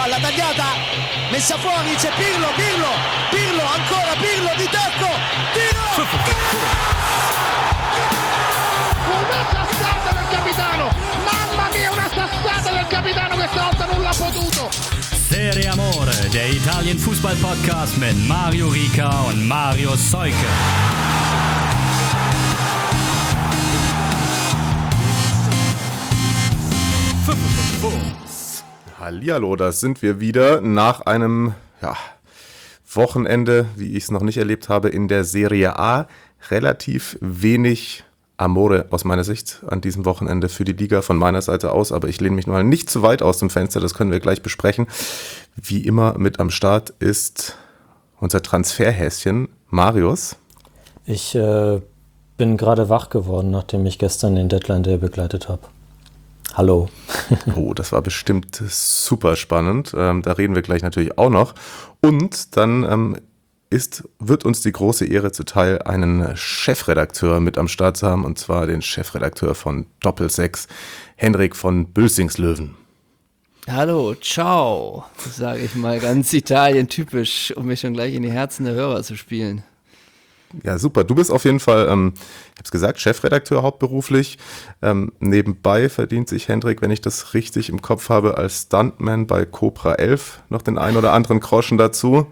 palla tagliata, messa fuori, c'è Pirlo, ancora Pirlo di tacco, tiro! Una sassata del capitano, mamma mia, una sassata del capitano, questa volta non l'ha potuto. Serie Amore, der Italien-Fußball-Podcast mit Mario Rica und Mario Seuke. Hallihallo, da sind wir wieder nach einem Wochenende, wie ich es noch nicht erlebt habe, in der Serie A. Relativ wenig Amore aus meiner Sicht an diesem Wochenende für die Liga von meiner Seite aus, aber ich lehne mich mal nicht zu weit aus dem Fenster, das können wir gleich besprechen. Wie immer mit am Start ist unser Transferhäschen Marius. Ich bin gerade wach geworden, nachdem ich gestern den Deadline Day begleitet habe. Hallo. Oh, das war bestimmt super spannend. Da reden wir gleich natürlich auch noch. Und dann wird uns die große Ehre zuteil, einen Chefredakteur mit am Start zu haben, und zwar den Chefredakteur von Doppelsechs, Henrik von Bülsingslöwen. Hallo, ciao, sage ich mal ganz Italien-typisch, um mich schon gleich in die Herzen der Hörer zu spielen. Ja, super. Du bist auf jeden Fall, ich habe es gesagt, Chefredakteur hauptberuflich. Nebenbei verdient sich Hendrik, wenn ich das richtig im Kopf habe, als Stuntman bei Cobra 11 noch den ein oder anderen Groschen dazu.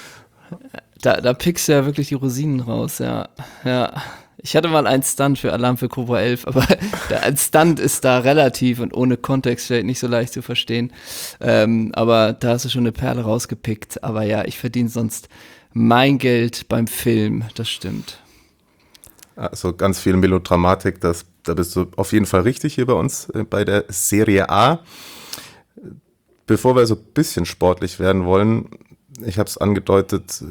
Da pickst du ja wirklich die Rosinen raus, ja. Ich hatte mal einen Stunt für Alarm für Cobra 11, aber ein Stunt ist da relativ und ohne Kontext vielleicht nicht so leicht zu verstehen. Aber da hast du schon eine Perle rausgepickt. Aber ja, ich verdiene sonst mein Geld beim Film, das stimmt. Also ganz viel Melodramatik, da bist du auf jeden Fall richtig hier bei uns bei der Serie A. Bevor wir so ein bisschen sportlich werden wollen, ich habe es angedeutet,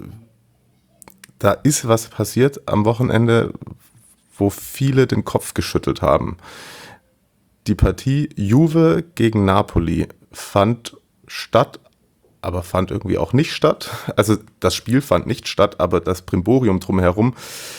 da ist was passiert am Wochenende, wo viele den Kopf geschüttelt haben. Die Partie Juve gegen Napoli fand statt, aber fand irgendwie auch nicht statt. Also das Spiel fand nicht statt, aber das Brimborium drumherum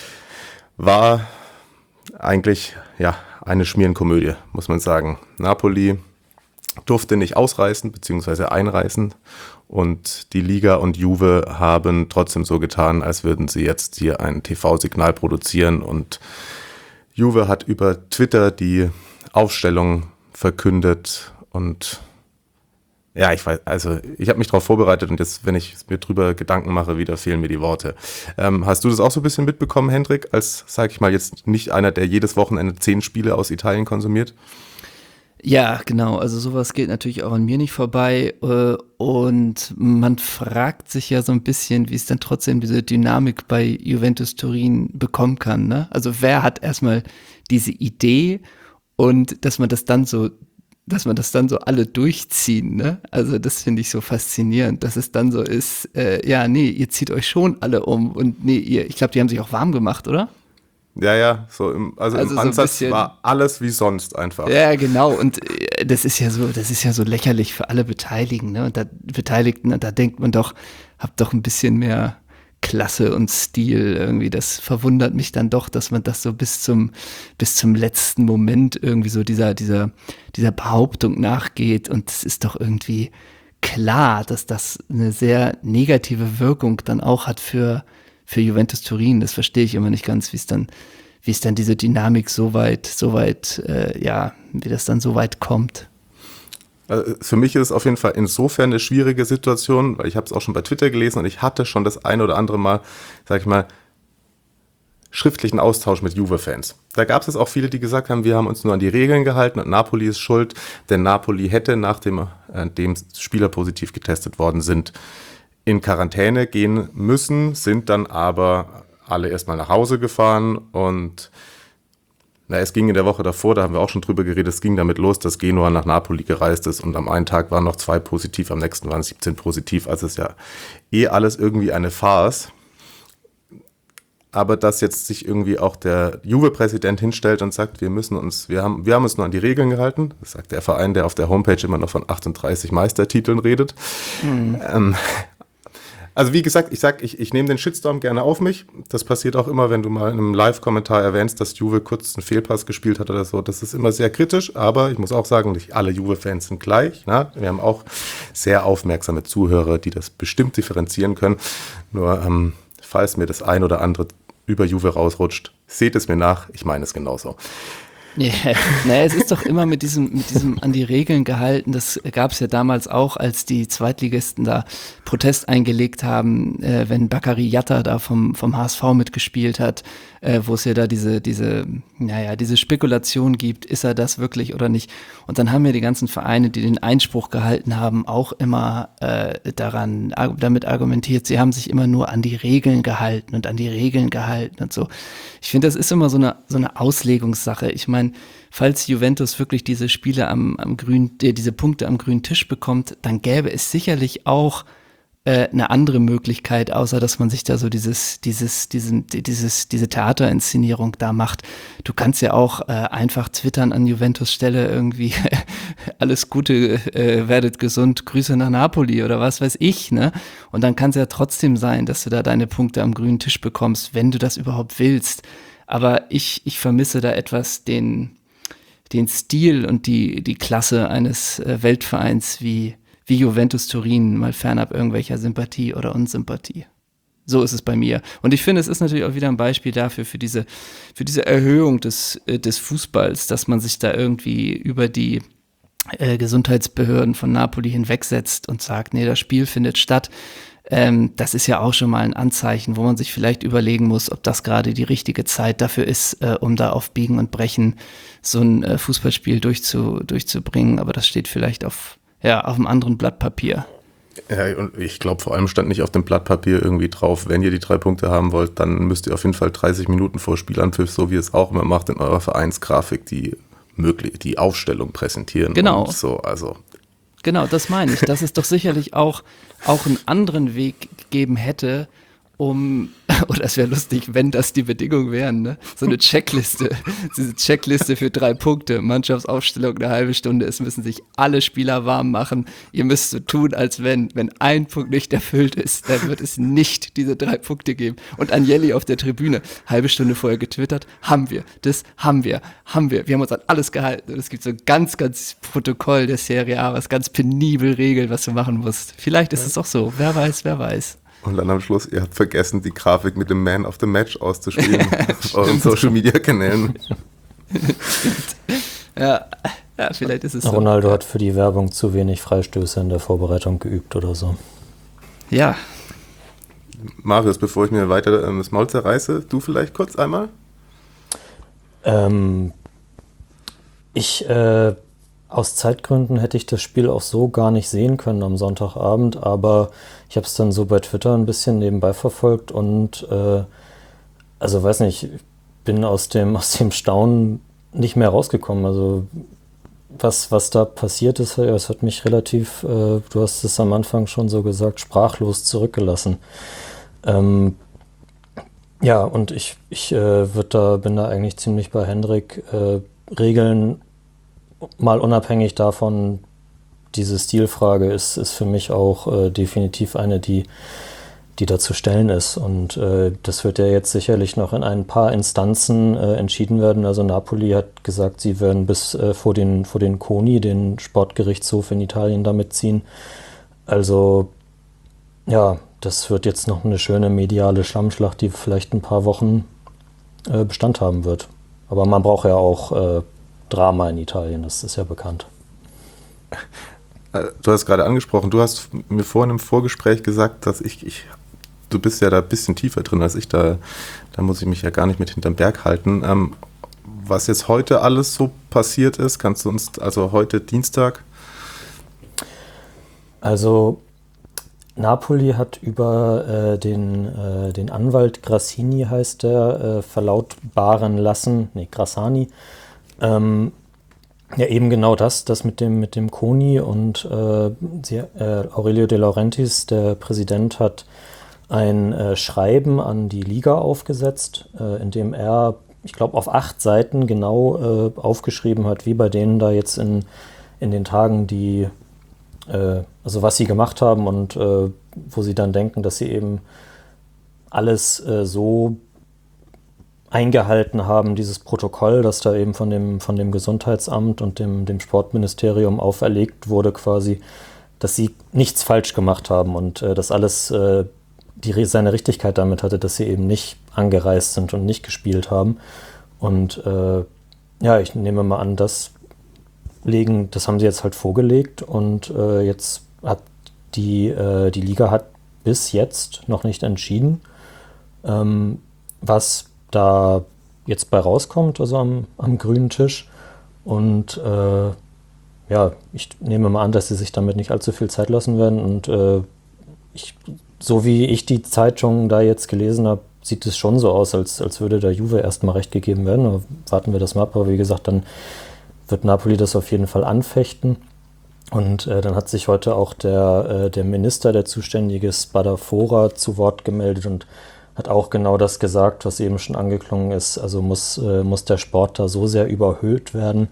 war eigentlich eine Schmierenkomödie, muss man sagen. Napoli durfte nicht ausreißen bzw. einreißen und die Liga und Juve haben trotzdem so getan, als würden sie jetzt hier ein TV-Signal produzieren, und Juve hat über Twitter die Aufstellung verkündet und ja, ich habe mich darauf vorbereitet und jetzt, wenn ich mir drüber Gedanken mache, wieder fehlen mir die Worte. Hast du das auch so ein bisschen mitbekommen, Hendrik, als, sag ich mal, jetzt nicht einer, der jedes Wochenende 10 Spiele aus Italien konsumiert? Ja, genau, also sowas geht natürlich auch an mir nicht vorbei, und man fragt sich ja so ein bisschen, wie es dann trotzdem diese Dynamik bei Juventus Turin bekommen kann, ne? Also wer hat erstmal diese Idee, und dass man das dann so alle durchziehen, ne? Also das finde ich so faszinierend, dass es dann so ist, ihr zieht euch schon alle um, und ich glaube, die haben sich auch warm gemacht, oder? Ja, im Ansatz so war alles wie sonst einfach. Ja, genau, und das ist ja so lächerlich für alle Beteiligten, ne? Und da denkt man doch, habt doch ein bisschen mehr Klasse und Stil irgendwie. Das verwundert mich dann doch, dass man das so bis zum letzten Moment irgendwie so dieser Behauptung nachgeht, und es ist doch irgendwie klar, dass das eine sehr negative Wirkung dann auch hat für Juventus Turin. Das verstehe ich immer nicht ganz, wie es dann diese Dynamik wie das dann so weit kommt. Für mich ist es auf jeden Fall insofern eine schwierige Situation, weil ich habe es auch schon bei Twitter gelesen und ich hatte schon das ein oder andere Mal, sag ich mal, schriftlichen Austausch mit Juve-Fans. Da gab es auch viele, die gesagt haben, wir haben uns nur an die Regeln gehalten und Napoli ist schuld, denn Napoli hätte, nachdem Spieler positiv getestet worden sind, in Quarantäne gehen müssen, sind dann aber alle erstmal nach Hause gefahren, und es ging in der Woche davor, da haben wir auch schon drüber geredet, es ging damit los, dass Genua nach Napoli gereist ist, und am einen Tag waren noch 2 positiv, am nächsten waren 17 positiv, also ist ja alles irgendwie eine Farce. Aber dass jetzt sich irgendwie auch der Juve-Präsident hinstellt und sagt, wir haben uns nur an die Regeln gehalten, das sagt der Verein, der auf der Homepage immer noch von 38 Meistertiteln redet. Also wie gesagt, ich nehme den Shitstorm gerne auf mich. Das passiert auch immer, wenn du mal in einem Live-Kommentar erwähnst, dass Juve kurz einen Fehlpass gespielt hat oder so. Das ist immer sehr kritisch, aber ich muss auch sagen, nicht alle Juve-Fans sind gleich. Na? Wir haben auch sehr aufmerksame Zuhörer, die das bestimmt differenzieren können. Nur falls mir das ein oder andere über Juve rausrutscht, seht es mir nach, ich meine es genauso. Yeah. Naja, es ist doch immer mit diesem an die Regeln gehalten. Das gab es ja damals auch, als die Zweitligisten da Protest eingelegt haben, wenn Bakary Yatta da vom HSV mitgespielt hat, wo es ja da diese Spekulation gibt, ist er das wirklich oder nicht? Und dann haben ja die ganzen Vereine, die den Einspruch gehalten haben, auch immer damit argumentiert, sie haben sich immer nur an die Regeln gehalten und so. Ich finde, das ist immer so eine Auslegungssache. Ich meine, falls Juventus wirklich diese Spiele diese Punkte am grünen Tisch bekommt, dann gäbe es sicherlich auch eine andere Möglichkeit, außer dass man sich da so diese Theaterinszenierung da macht. Du kannst ja auch einfach twittern an Juventus Stelle irgendwie alles Gute, werdet gesund, Grüße nach Napoli oder was weiß ich, ne? Und dann kann es ja trotzdem sein, dass du da deine Punkte am grünen Tisch bekommst, wenn du das überhaupt willst. Aber ich vermisse da etwas den Stil und die Klasse eines Weltvereins wie Juventus Turin, mal fernab irgendwelcher Sympathie oder Unsympathie. So ist es bei mir. Und ich finde, es ist natürlich auch wieder ein Beispiel dafür, für diese Erhöhung des Fußballs, dass man sich da irgendwie über die Gesundheitsbehörden von Napoli hinwegsetzt und sagt, nee, das Spiel findet statt. Das ist ja auch schon mal ein Anzeichen, wo man sich vielleicht überlegen muss, ob das gerade die richtige Zeit dafür ist, um da auf Biegen und Brechen so ein Fußballspiel durchzubringen. Aber das steht vielleicht auf einem anderen Blatt Papier. Ja, und ich glaube, vor allem stand nicht auf dem Blatt Papier irgendwie drauf, wenn ihr die 3 Punkte haben wollt, dann müsst ihr auf jeden Fall 30 Minuten vor Spielanpfiff, so wie ihr es auch immer macht, in eurer Vereinsgrafik die Aufstellung präsentieren. Genau. Und so, also. Genau, das meine ich. Dass es doch sicherlich auch einen anderen Weg gegeben hätte, oder es wäre lustig, wenn das die Bedingungen wären, ne? So eine Checkliste, diese Checkliste für 3 Punkte, Mannschaftsaufstellung 1 halbe Stunde, es müssen sich alle Spieler warm machen, ihr müsst so tun, als wenn ein Punkt nicht erfüllt ist, dann wird es nicht diese 3 Punkte geben. Und Agnelli auf der Tribüne, halbe Stunde vorher getwittert, haben wir, wir haben uns an alles gehalten und es gibt so ein ganz, ganz Protokoll der Serie A, was ganz penibel regelt, was du machen musst. Vielleicht ist es auch so, wer weiß. Und dann am Schluss, ihr habt vergessen, die Grafik mit dem Man of the Match auszuspielen auf euren Social-Media-Kanälen. Ja, vielleicht ist es so. Ronaldo hat für die Werbung zu wenig Freistöße in der Vorbereitung geübt oder so. Ja. Marius, bevor ich mir weiter das Maul zerreiße, du vielleicht kurz einmal? Aus Zeitgründen hätte ich das Spiel auch so gar nicht sehen können am Sonntagabend, aber ich habe es dann so bei Twitter ein bisschen nebenbei verfolgt und also weiß nicht, ich bin aus dem Staunen nicht mehr rausgekommen. Also was da passiert ist, es hat mich relativ, du hast es am Anfang schon so gesagt, sprachlos zurückgelassen. Ja, und ich bin da eigentlich ziemlich bei Hendrik. Regeln mal unabhängig davon, diese Stilfrage ist für mich auch definitiv eine, die da zu stellen ist. Und das wird ja jetzt sicherlich noch in ein paar Instanzen entschieden werden. Also Napoli hat gesagt, sie werden bis vor den CONI, den Sportgerichtshof in Italien, damit ziehen. Also ja, das wird jetzt noch eine schöne mediale Schlammschlacht, die vielleicht ein paar Wochen Bestand haben wird. Aber man braucht ja auch Drama in Italien, das ist ja bekannt. Du hast gerade angesprochen, du hast mir vorhin im Vorgespräch gesagt, dass du bist ja da ein bisschen tiefer drin als ich, da muss ich mich ja gar nicht mit hinterm Berg halten. Was jetzt heute alles so passiert ist, kannst du uns, also heute Dienstag? Also Napoli hat über den Anwalt Grassini, heißt der, verlautbaren lassen, Grassani, ja eben genau das mit dem CONI und Aurelio De Laurentiis, der Präsident, hat ein Schreiben an die Liga aufgesetzt, in dem er, ich glaube, auf 8 Seiten genau aufgeschrieben hat, wie bei denen da jetzt in den Tagen, die also was sie gemacht haben und wo sie dann denken, dass sie eben alles so eingehalten haben, dieses Protokoll, das da eben von dem Gesundheitsamt und dem Sportministerium auferlegt wurde quasi, dass sie nichts falsch gemacht haben und dass alles seine Richtigkeit damit hatte, dass sie eben nicht angereist sind und nicht gespielt haben. Und ich nehme mal an, das haben sie jetzt halt vorgelegt und jetzt hat die Liga hat bis jetzt noch nicht entschieden, was da jetzt bei rauskommt, also am grünen Tisch. Und ich nehme mal an, dass sie sich damit nicht allzu viel Zeit lassen werden. Und so wie ich die Zeitung da jetzt gelesen habe, sieht es schon so aus, als würde der Juve erstmal recht gegeben werden. Aber warten wir das mal ab. Aber wie gesagt, dann wird Napoli das auf jeden Fall anfechten. Und dann hat sich heute auch der Minister, der zuständige Spadafora, zu Wort gemeldet und hat auch genau das gesagt, was eben schon angeklungen ist. Also muss der Sport da so sehr überhöht werden,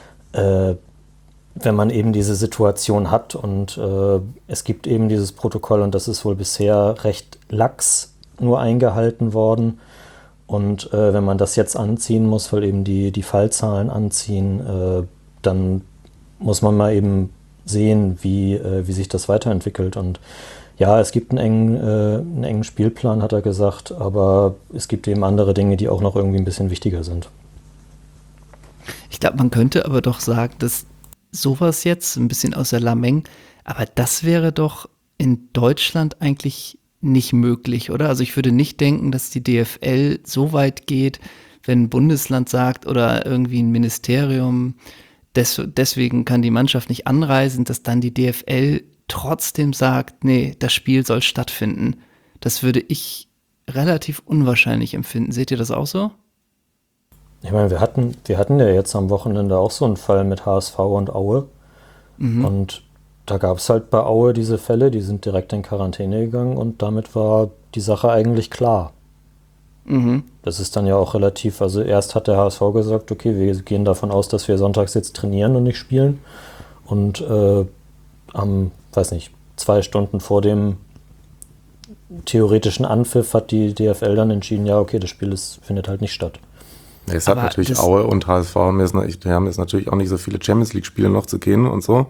wenn man eben diese Situation hat. Und es gibt eben dieses Protokoll und das ist wohl bisher recht lax nur eingehalten worden. Und wenn man das jetzt anziehen muss, weil eben die Fallzahlen anziehen, dann muss man mal eben sehen, wie sich das weiterentwickelt. Und ja, es gibt einen engen Spielplan, hat er gesagt, aber es gibt eben andere Dinge, die auch noch irgendwie ein bisschen wichtiger sind. Ich glaube, man könnte aber doch sagen, dass sowas jetzt ein bisschen aus der Lameng, aber das wäre doch in Deutschland eigentlich nicht möglich, oder? Also ich würde nicht denken, dass die DFL so weit geht, wenn ein Bundesland sagt oder irgendwie ein Ministerium, deswegen kann die Mannschaft nicht anreisen, dass dann die DFL trotzdem sagt, nee, das Spiel soll stattfinden. Das würde ich relativ unwahrscheinlich empfinden. Seht ihr das auch so? Ich meine, wir hatten ja jetzt am Wochenende auch so einen Fall mit HSV und Aue. Mhm. Und da gab es halt bei Aue diese Fälle, die sind direkt in Quarantäne gegangen und damit war die Sache eigentlich klar. Mhm. Das ist dann ja auch relativ, also erst hat der HSV gesagt, okay, wir gehen davon aus, dass wir sonntags jetzt trainieren und nicht spielen. Und am 2 Stunden vor dem theoretischen Anpfiff hat die DFL dann entschieden, ja, okay, das Spiel findet halt nicht statt. Es hat natürlich Aue und HSV haben jetzt natürlich auch nicht so viele Champions-League-Spiele noch zu gehen und so.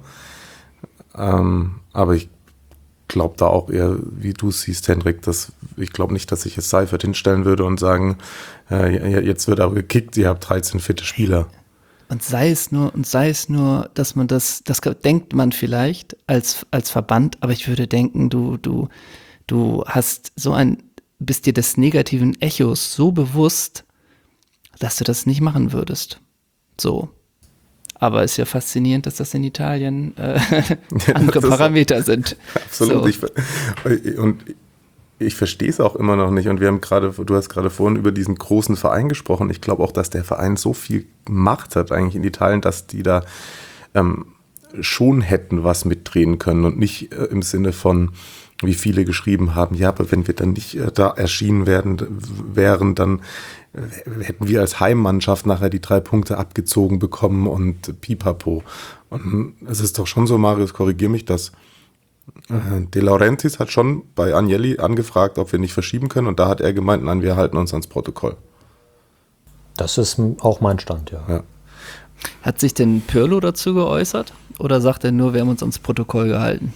Aber ich glaube da auch eher, wie du siehst, Hendrik, ich glaube nicht, dass ich es Seifert hinstellen würde und sagen, jetzt wird aber gekickt, ihr habt 13 fitte Spieler. Und sei es nur, dass man das denkt man vielleicht als Verband, aber ich würde denken, du hast bist dir des negativen Echos so bewusst, dass du das nicht machen würdest. So. Aber es ist ja faszinierend, dass das in Italien andere Parameter sind. Absolut. So. Ich verstehe es auch immer noch nicht. Und du hast gerade vorhin über diesen großen Verein gesprochen. Ich glaube auch, dass der Verein so viel Macht hat eigentlich in Italien, dass die da schon hätten was mitdrehen können und nicht im Sinne von, wie viele geschrieben haben, ja, aber wenn wir dann nicht da erschienen wären, dann hätten wir als Heimmannschaft nachher die 3 Punkte abgezogen bekommen und pipapo. Und es ist doch schon so, Marius, korrigier mich, dass De Laurentiis hat schon bei Agnelli angefragt, ob wir nicht verschieben können, und da hat er gemeint, nein, wir halten uns ans Protokoll. Das ist auch mein Stand, ja. Hat sich denn Pirlo dazu geäußert oder sagt er nur, wir haben uns ans Protokoll gehalten?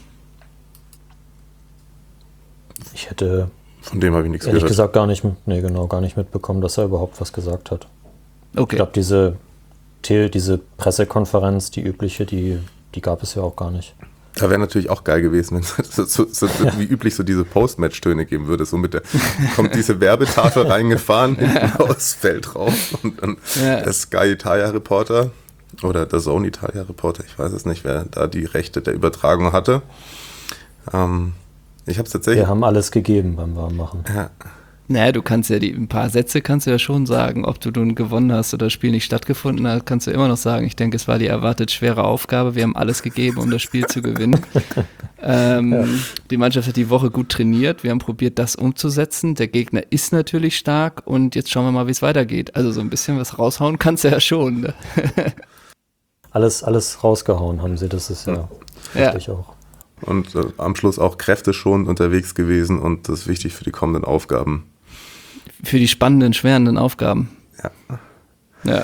Ich hätte von dem habe ich nichts ehrlich gehört. gesagt gar nicht mitbekommen, dass er überhaupt was gesagt hat. Okay. Ich glaube, diese Pressekonferenz, die übliche, die gab es ja auch gar nicht. Da wäre natürlich auch geil gewesen, wenn es wie üblich so diese Post-Match-Töne geben würde. So kommt diese Werbetafel reingefahren, hinten aufs Feld drauf und dann der Sky Italia-Reporter oder der Zone Italia-Reporter, ich weiß es nicht, wer da die Rechte der Übertragung hatte. Ich habe es tatsächlich. Wir haben alles gegeben beim Warmmachen. Ja. Naja, du kannst ja ein paar Sätze kannst du ja schon sagen, ob du nun gewonnen hast oder das Spiel nicht stattgefunden hat, kannst du immer noch sagen, ich denke, es war die erwartet schwere Aufgabe, wir haben alles gegeben, um das Spiel zu gewinnen. Die Mannschaft hat die Woche gut trainiert, wir haben probiert, das umzusetzen, der Gegner ist natürlich stark und jetzt schauen wir mal, wie es weitergeht. Also so ein bisschen was raushauen kannst du ja schon. Ne? Alles rausgehauen haben sie, das ist ja richtig auch. und am Schluss auch kräfteschonend unterwegs gewesen und das ist wichtig für die kommenden Aufgaben. Für die spannenden, schwerenden Aufgaben. Ja.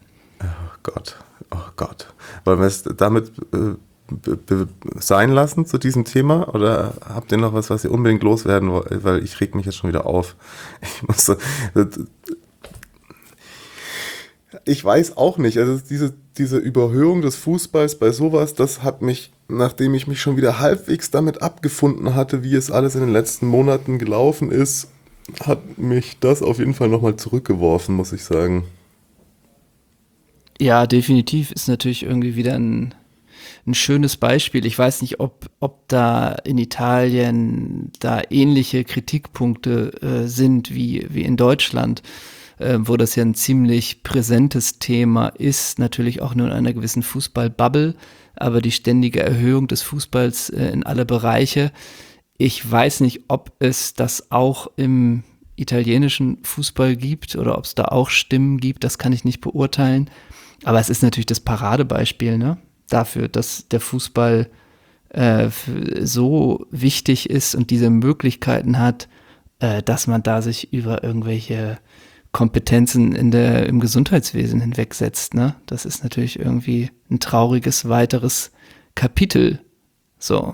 Oh Gott. Wollen wir es damit sein lassen zu diesem Thema oder habt ihr noch was ihr unbedingt loswerden wollt? Weil ich reg mich jetzt schon wieder auf. Ich weiß auch nicht, also diese Überhöhung des Fußballs bei sowas, das hat mich, nachdem ich mich schon wieder halbwegs damit abgefunden hatte, wie es alles in den letzten Monaten gelaufen ist, hat mich das auf jeden Fall nochmal zurückgeworfen, muss ich sagen. Ja, definitiv ist natürlich irgendwie wieder ein schönes Beispiel. Ich weiß nicht, ob da in Italien da ähnliche Kritikpunkte sind wie in Deutschland, wo das ja ein ziemlich präsentes Thema ist, natürlich auch nur in einer gewissen Fußball-Bubble, aber die ständige Erhöhung des Fußballs in alle Bereiche. Ich weiß nicht, ob es das auch im italienischen Fußball gibt oder ob es da auch Stimmen gibt, das kann ich nicht beurteilen. Aber es ist natürlich das Paradebeispiel, ne? Dafür, dass der Fußball so wichtig ist und diese Möglichkeiten hat, dass man da sich über irgendwelche Kompetenzen im Gesundheitswesen hinwegsetzt, ne? Das ist natürlich irgendwie ein trauriges weiteres Kapitel. So.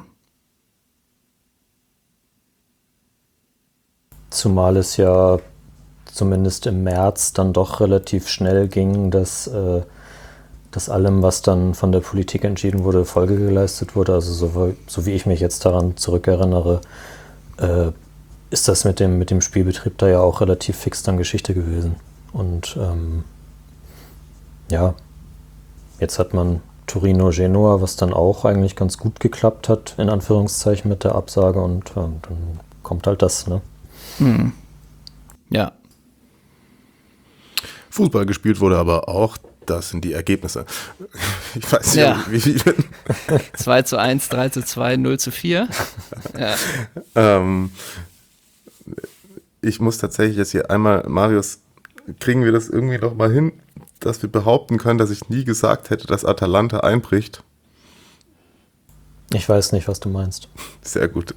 Zumal es ja zumindest im März dann doch relativ schnell ging, dass allem, was dann von der Politik entschieden wurde, Folge geleistet wurde. Also so wie ich mich jetzt daran zurückerinnere, ist das mit dem Spielbetrieb da ja auch relativ fix dann Geschichte gewesen. Und ja, jetzt hat man Torino-Genua, was dann auch eigentlich ganz gut geklappt hat, in Anführungszeichen mit der Absage und dann kommt halt das, ne? Ja. Fußball gespielt wurde aber auch, das sind die Ergebnisse. Ich weiß nicht, Ja. wie viele. 2:1, 3:2, 0:4. Ja. Ich muss tatsächlich jetzt hier einmal, Marius, kriegen wir das irgendwie noch mal hin, dass wir behaupten können, dass ich nie gesagt hätte, dass Atalanta einbricht? Ich weiß nicht, was du meinst. Sehr gut.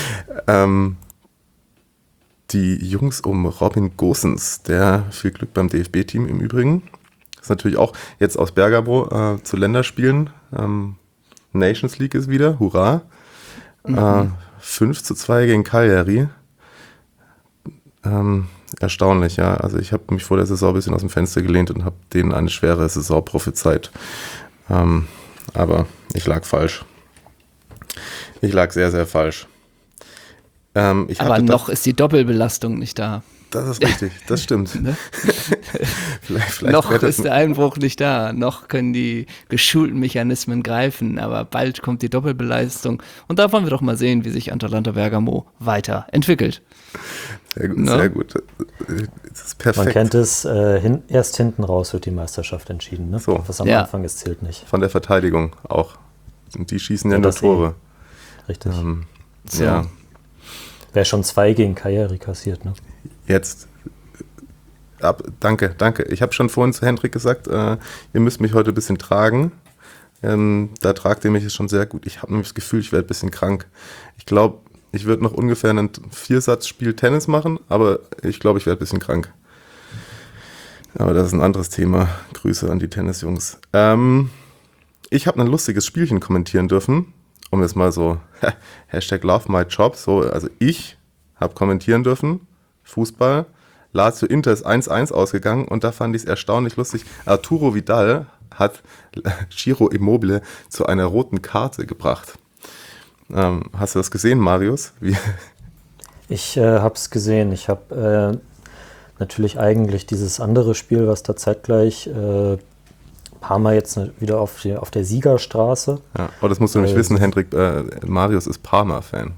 Die Jungs um Robin Gosens, der viel Glück beim DFB-Team im Übrigen, ist natürlich auch jetzt aus Bergamo zu Länderspielen. Nations League ist wieder, hurra. 5:2 gegen Cagliari. Erstaunlich, ja. Also ich habe mich vor der Saison ein bisschen aus dem Fenster gelehnt und habe denen eine schwere Saison prophezeit. Aber ich lag falsch. Ich lag sehr, sehr falsch. Aber noch ist die Doppelbelastung nicht da. Das ist richtig, das stimmt. Ne? vielleicht noch ist der Einbruch nicht da, noch können die geschulten Mechanismen greifen, aber bald kommt die Doppelbelastung und da wollen wir doch mal sehen, wie sich Atalanta Bergamo weiterentwickelt. Sehr gut, No? sehr gut. Das ist perfekt. Man kennt es, erst hinten raus wird die Meisterschaft entschieden, ne? So. Was am Ja. Anfang ist, zählt nicht. Von der Verteidigung auch. Und die schießen ja Ja, nur das Tore. Richtig. So. Ja, Wäre schon 2 gegen Cagliari kassiert, ne? jetzt. Danke. Ich habe schon vorhin zu Hendrik gesagt, ihr müsst mich heute ein bisschen tragen. Da tragt ihr mich jetzt schon sehr gut. Ich habe nämlich das Gefühl, ich werde ein bisschen krank. Ich glaube, ich würde noch ungefähr ein 4-Satz-Spiel Tennis machen, aber ich glaube, ich werde ein bisschen krank. Aber das ist ein anderes Thema. Grüße an die Tennisjungs. Ich habe ein lustiges Spielchen kommentieren dürfen, um jetzt mal so #LoveMyJob, so, also ich habe kommentieren dürfen, Fußball, Lazio Inter ist 1:1 ausgegangen und da fand ich es erstaunlich lustig. Arturo Vidal hat Ciro Immobile zu einer roten Karte gebracht. Hast du das gesehen, Marius? Ich habe es gesehen. Ich habe natürlich eigentlich dieses andere Spiel, was da zeitgleich Parma jetzt wieder auf der Siegerstraße. Ja, aber das musst du nämlich wissen, Hendrik, Marius ist Parma-Fan.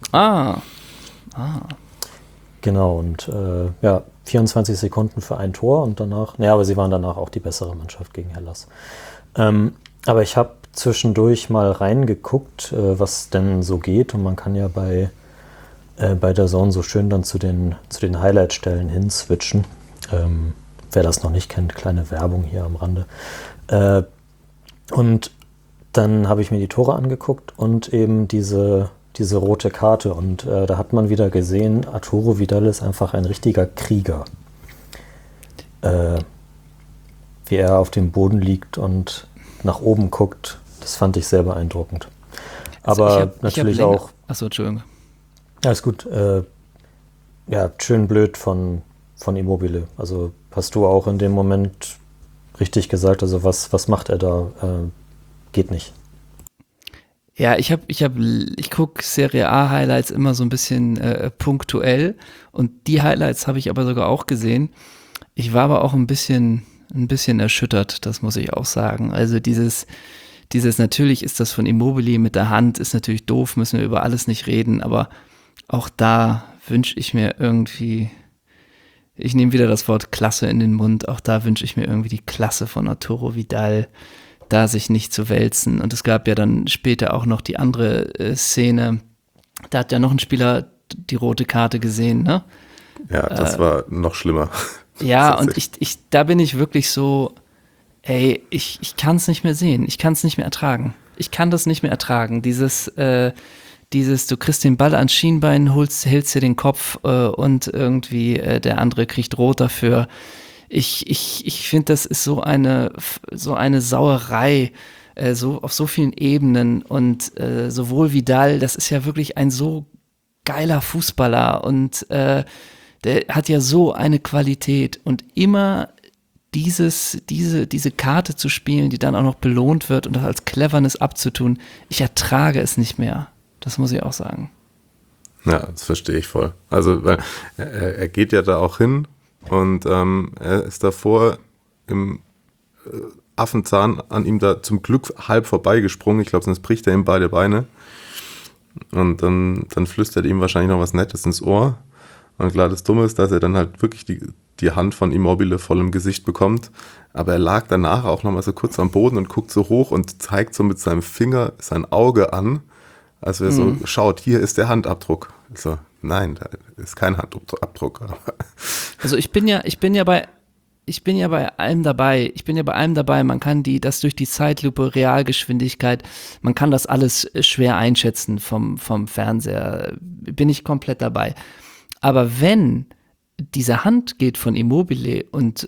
Genau, und 24 Sekunden für ein Tor und danach, aber sie waren danach auch die bessere Mannschaft gegen Hellas. Aber ich habe zwischendurch mal reingeguckt, was denn so geht und man kann ja bei der Zone so schön dann zu den Highlight-Stellen hinswitchen. Wer das noch nicht kennt, kleine Werbung hier am Rande. Und dann habe ich mir die Tore angeguckt und eben diese rote Karte. Und da hat man wieder gesehen, Arturo Vidal ist einfach ein richtiger Krieger. Wie er auf dem Boden liegt und nach oben guckt, das fand ich sehr beeindruckend. Aber natürlich auch... Achso, Entschuldigung. Alles gut. Ja, schön blöd von Immobile. Also hast du auch in dem Moment richtig gesagt, also was macht er da? Geht nicht. Ja, ich gucke Serie A Highlights immer so ein bisschen punktuell und die Highlights habe ich aber sogar auch gesehen. Ich war aber auch ein bisschen erschüttert, das muss ich auch sagen. Also dieses natürlich ist das von Immobile mit der Hand, ist natürlich doof, müssen wir über alles nicht reden, aber auch da wünsche ich mir irgendwie, ich nehme wieder das Wort Klasse in den Mund, auch da wünsche ich mir irgendwie die Klasse von Arturo Vidal, da sich nicht zu wälzen. Und es gab ja dann später auch noch die andere Szene, da hat ja noch ein Spieler die rote Karte gesehen, ne? Ja, das war noch schlimmer. Ja, und da bin ich wirklich so, ey, ich kann es nicht mehr sehen, ich kann es nicht mehr ertragen. Ich kann das nicht mehr ertragen, dieses, du kriegst den Ball ans Schienbein, hältst dir den Kopf und irgendwie der andere kriegt rot dafür. Ich finde, das ist so eine Sauerei, auf so vielen Ebenen und sowohl Vidal, das ist ja wirklich ein so geiler Fußballer und der hat ja so eine Qualität und immer diese Karte zu spielen, die dann auch noch belohnt wird und das als Cleverness abzutun, ich ertrage es nicht mehr. Das muss ich auch sagen. Ja, das verstehe ich voll. Also, weil er geht ja da auch hin und er ist davor im Affenzahn an ihm da zum Glück halb vorbeigesprungen. Ich glaube, sonst bricht er ihm beide Beine. Und dann flüstert ihm wahrscheinlich noch was Nettes ins Ohr. Und klar, das Dumme ist, dass er dann halt wirklich die Hand von Immobile voll im Gesicht bekommt. Aber er lag danach auch noch mal so kurz am Boden und guckt so hoch und zeigt so mit seinem Finger sein Auge an. Also er so schaut, hier ist der Handabdruck. So, nein, da ist kein Handabdruck. Also ich bin ja bei allem dabei. Man kann das durch die Zeitlupe, Realgeschwindigkeit, man kann das alles schwer einschätzen vom Fernseher. Bin ich komplett dabei. Aber wenn diese Hand geht von Immobile und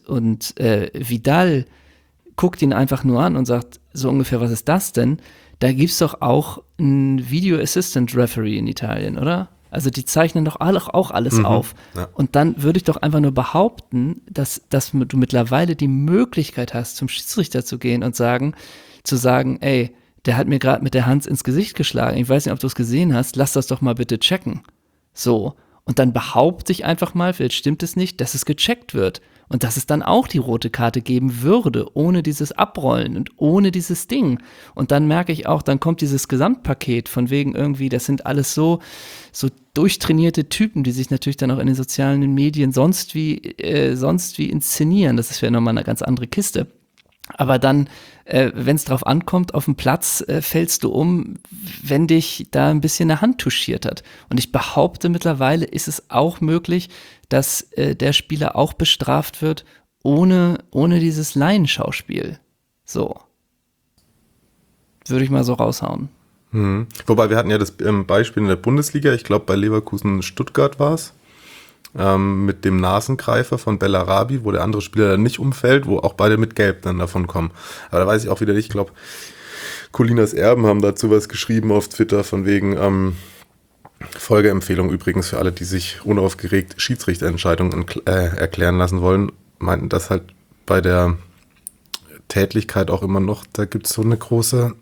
Vidal guckt ihn einfach nur an und sagt so ungefähr, was ist das denn? Da gibt's doch auch einen Video Assistant Referee in Italien, oder? Also die zeichnen doch auch alles auf. Ja. Und dann würde ich doch einfach nur behaupten, dass du mittlerweile die Möglichkeit hast, zum Schiedsrichter zu gehen und zu sagen, ey, der hat mir gerade mit der Hand ins Gesicht geschlagen. Ich weiß nicht, ob du es gesehen hast. Lass das doch mal bitte checken. So. Und dann behaupte ich einfach mal, vielleicht stimmt es nicht, dass es gecheckt wird. Und dass es dann auch die rote Karte geben würde, ohne dieses Abrollen und ohne dieses Ding. Und dann merke ich auch, dann kommt dieses Gesamtpaket von wegen irgendwie, das sind alles so durchtrainierte Typen, die sich natürlich dann auch in den sozialen Medien sonst wie inszenieren. Das ist ja nochmal eine ganz andere Kiste. Aber dann, wenn es drauf ankommt, auf dem Platz fällst du um, wenn dich da ein bisschen eine Hand touchiert hat. Und ich behaupte, mittlerweile ist es auch möglich, dass der Spieler auch bestraft wird, ohne dieses Laienschauspiel. So. Würde ich mal so raushauen. Wobei, wir hatten ja das Beispiel in der Bundesliga, ich glaube bei Leverkusen Stuttgart war es, mit dem Nasengreifer von Bellarabi, wo der andere Spieler dann nicht umfällt, wo auch beide mit Gelb dann davon kommen. Aber da weiß ich auch wieder nicht, ich glaube, Colinas Erben haben dazu was geschrieben auf Twitter von wegen Folgeempfehlung übrigens für alle, die sich unaufgeregt Schiedsrichterentscheidungen erklären lassen wollen, meinten, dass halt bei der Tätlichkeit auch immer noch, da gibt es so eine große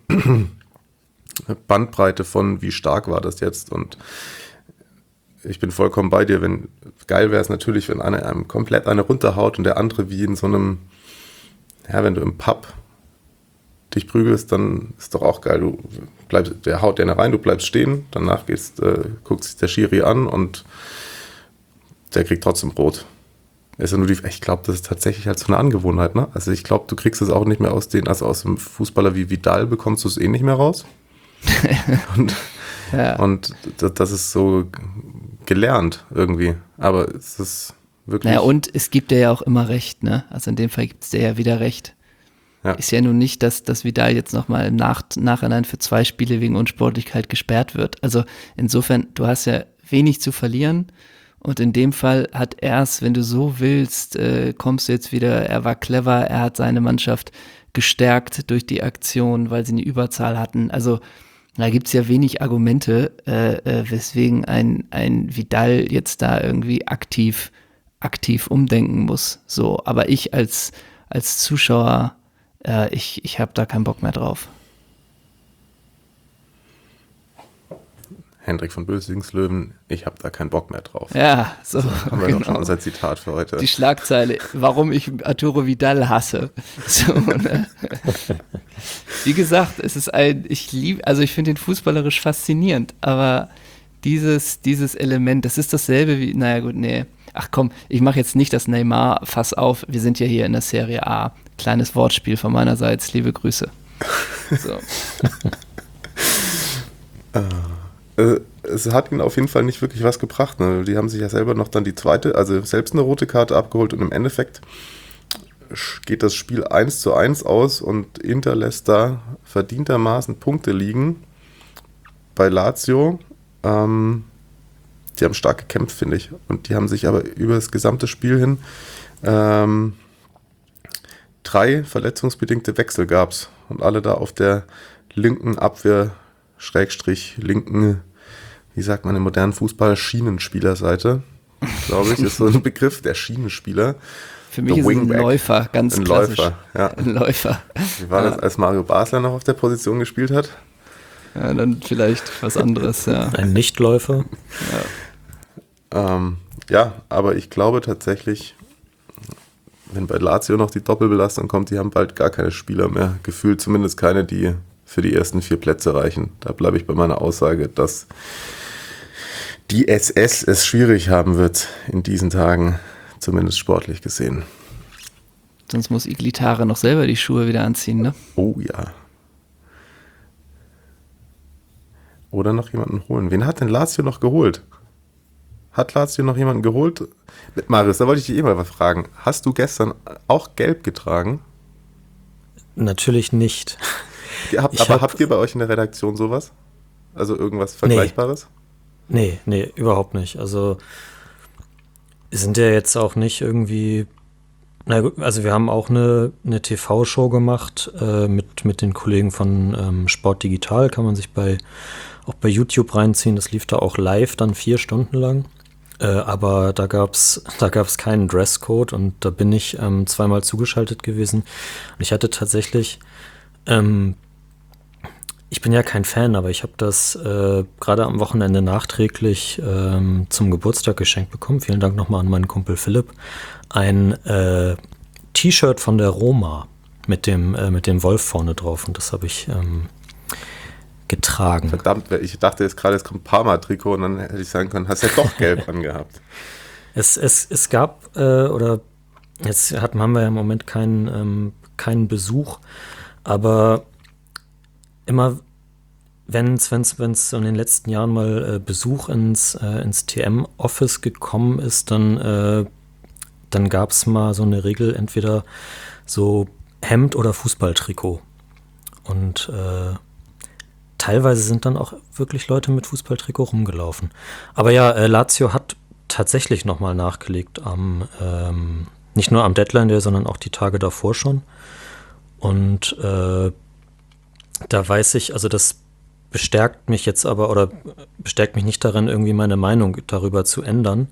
Bandbreite von, wie stark war das jetzt, und ich bin vollkommen bei dir, geil wäre es natürlich, wenn einer einem komplett eine runterhaut und der andere wie in so einem, ja, wenn du im Pub dich prügelst, dann ist doch auch geil, der haut dir rein, du bleibst stehen, danach guckt sich der Schiri an und der kriegt trotzdem rot. Ist ja nur ich glaube, das ist tatsächlich halt so eine Angewohnheit, ne? Also ich glaube, du kriegst es auch nicht mehr aus einem Fußballer wie Vidal bekommst du es eh nicht mehr raus. Und das ist so gelernt irgendwie, aber es ist wirklich... Naja, und es gibt dir ja auch immer recht, ne? Also in dem Fall gibt es dir ja wieder recht. ist ja nun nicht, dass Vidal jetzt nochmal im Nachhinein für 2 Spiele wegen Unsportlichkeit gesperrt wird. Also insofern, du hast ja wenig zu verlieren und in dem Fall hat er es, wenn du so willst, kommst du jetzt wieder, er war clever, er hat seine Mannschaft gestärkt durch die Aktion, weil sie eine Überzahl hatten. Also da gibt es ja wenig Argumente, weswegen ein Vidal jetzt da irgendwie aktiv umdenken muss. So, aber ich als Zuschauer, ich habe da keinen Bock mehr drauf. Hendrik von Bösingslöwen, ich habe da keinen Bock mehr drauf. Ja, so Haben wir doch schon unser Zitat für heute. Die Schlagzeile, warum ich Arturo Vidal hasse. So, ne? Wie gesagt, es ist ich finde den fußballerisch faszinierend, aber dieses Element, das ist dasselbe wie, naja gut, nee. Ach komm, ich mache jetzt nicht das Neymar-Fass auf, wir sind ja hier in der Serie A. Kleines Wortspiel von meinerseits, liebe Grüße. So. Es hat ihnen auf jeden Fall nicht wirklich was gebracht. Ne? Die haben sich ja selber noch dann die zweite, also selbst eine rote Karte abgeholt und im Endeffekt geht das Spiel 1:1 aus und Inter lässt da verdientermaßen Punkte liegen bei Lazio. Die haben stark gekämpft, finde ich. Und die haben sich aber über das gesamte Spiel hin 3 verletzungsbedingte Wechsel gab es. Und alle da auf der linken Abwehr linken, wie sagt man im modernen Fußball, Schienenspielerseite, glaube ich, ist so ein Begriff, der Schienenspieler. Für mich ist es ein Läufer, ganz klassisch. Läufer, ja. Ein Läufer. Wie war das, als Mario Basler noch auf der Position gespielt hat? Ja, dann vielleicht was anderes, ja. Ein Nichtläufer. Ja, aber ich glaube tatsächlich, wenn bei Lazio noch die Doppelbelastung kommt, die haben bald gar keine Spieler mehr. Gefühlt zumindest keine, die für die ersten 4 Plätze reichen. Da bleibe ich bei meiner Aussage, dass die SS es schwierig haben wird in diesen Tagen, zumindest sportlich gesehen. Sonst muss Iglitare noch selber die Schuhe wieder anziehen, ne? Oh ja. Oder noch jemanden holen. Wen hat denn Lazio noch geholt? Hat Lazio noch jemanden geholt? Marius, da wollte ich dich mal was fragen. Hast du gestern auch gelb getragen? Natürlich nicht. Habt ihr bei euch in der Redaktion sowas? Also irgendwas Vergleichbares? Nee, überhaupt nicht. Also wir sind ja jetzt auch nicht irgendwie, also wir haben auch eine TV-Show gemacht mit den Kollegen von Sport Digital, kann man sich auch bei YouTube reinziehen. Das lief da auch live dann 4 Stunden lang. Aber da gab's keinen Dresscode und da bin ich 2-mal zugeschaltet gewesen. Und ich hatte tatsächlich ich bin ja kein Fan, aber ich habe das gerade am Wochenende nachträglich zum Geburtstag geschenkt bekommen. Vielen Dank nochmal an meinen Kumpel Philipp. Ein T-Shirt von der Roma mit dem Wolf vorne drauf und das habe ich getragen. Verdammt, ich dachte jetzt gerade, es kommt Parma-Trikot und dann hätte ich sagen können, hast ja doch gelb angehabt. Es gab, oder jetzt haben wir ja im Moment keinen Besuch, aber immer, wenn es so in den letzten Jahren mal Besuch ins TM-Office gekommen ist, dann gab es mal so eine Regel, entweder so Hemd oder Fußballtrikot. Und teilweise sind dann auch wirklich Leute mit Fußballtrikot rumgelaufen. Aber ja, Lazio hat tatsächlich nochmal nachgelegt nicht nur am Deadline Day, sondern auch die Tage davor schon. Und da weiß ich, also das bestärkt mich jetzt aber, oder bestärkt mich nicht darin, irgendwie meine Meinung darüber zu ändern.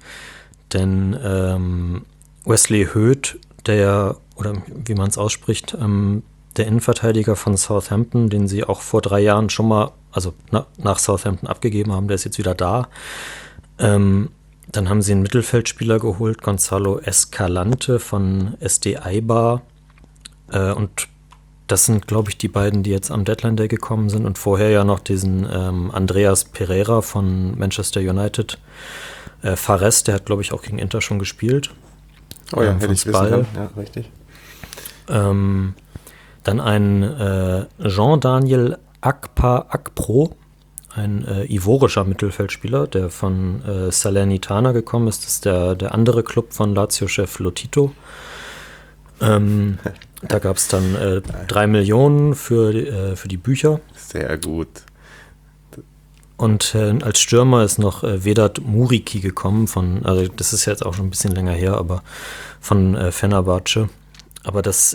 Denn Wesley Hoedt, der, oder wie man es ausspricht, der Innenverteidiger von Southampton, den sie auch vor 3 Jahren schon mal, also nach Southampton abgegeben haben, der ist jetzt wieder da. Dann haben sie einen Mittelfeldspieler geholt, Gonzalo Escalante von SD Eibar. Und das sind, glaube ich, die beiden, die jetzt am Deadline Day gekommen sind. Und vorher ja noch diesen Andreas Pereira von Manchester United. Fares, der hat, glaube ich, auch gegen Inter schon gespielt. Oh ja, hätte ich wissen können. Ja, richtig. Dann ein Jean-Daniel Akpro, ein ivorischer Mittelfeldspieler, der von Salernitana gekommen ist. Das ist der andere Club von Lazio-Chef Lotito. Da gab es dann 3 Millionen für die Bücher. Sehr gut. Und als Stürmer ist noch Vedat Muriqi gekommen also das ist jetzt auch schon ein bisschen länger her, aber von Fenerbahce. Aber das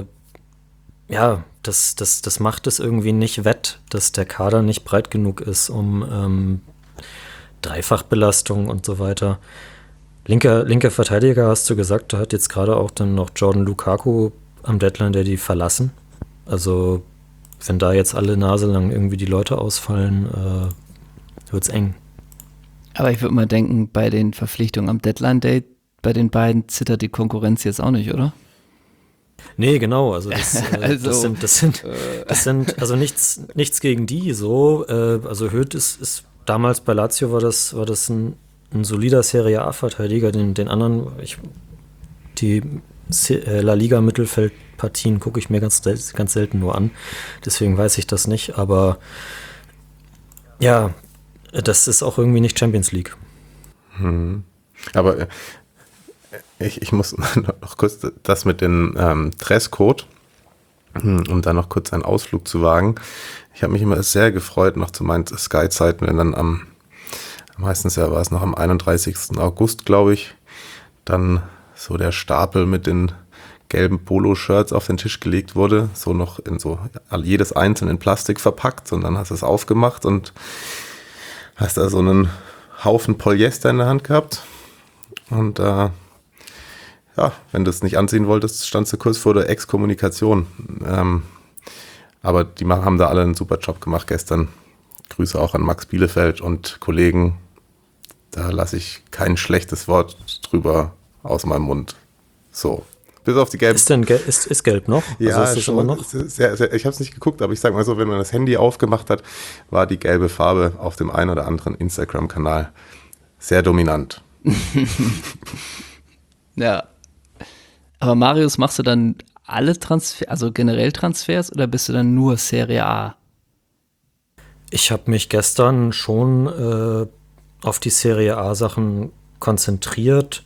macht es irgendwie nicht wett, dass der Kader nicht breit genug ist, um Dreifachbelastung und so weiter. Linker Verteidiger, hast du gesagt, da hat jetzt gerade auch dann noch Jordan Lukaku am Deadline Day die verlassen. Also wenn da jetzt alle Nase lang irgendwie die Leute ausfallen, wird's eng. Aber ich würde mal denken, bei den Verpflichtungen am Deadline Day, bei den beiden zittert die Konkurrenz jetzt auch nicht, oder? Nee, genau, also das sind also nichts gegen die so. Also Höth ist damals bei Lazio war das ein solider Serie A-Verteidiger, den anderen, die La Liga-Mittelfeldpartien gucke ich mir ganz selten nur an, deswegen weiß ich das nicht, aber ja, das ist auch irgendwie nicht Champions League. Aber ich muss noch kurz das mit dem Dresscode, um da noch kurz einen Ausflug zu wagen. Ich habe mich immer sehr gefreut, noch zu meinen Sky-Zeiten, wenn dann meistens ja war es noch am 31. August, glaube ich, dann so der Stapel mit den gelben Polo-Shirts auf den Tisch gelegt wurde, so noch in so jedes einzeln in Plastik verpackt, und dann hast du es aufgemacht und hast da so einen Haufen Polyester in der Hand gehabt und wenn du es nicht anziehen wolltest, standst du kurz vor der Exkommunikation. Aber die haben da alle einen super Job gemacht gestern. Grüße auch an Max Bielefeld und Kollegen. Da lasse ich kein schlechtes Wort drüber aus meinem Mund. So. Bis auf die gelben. Ist gelb noch? Ja, also ist das schon immer noch? Sehr, sehr, ich habe es nicht geguckt, aber ich sage mal so, wenn man das Handy aufgemacht hat, war die gelbe Farbe auf dem einen oder anderen Instagram-Kanal sehr dominant. Ja. Aber Marius, machst du dann alle Transfers, also generell Transfers, oder bist du dann nur Serie A? Ich habe mich gestern schon auf die Serie A-Sachen konzentriert.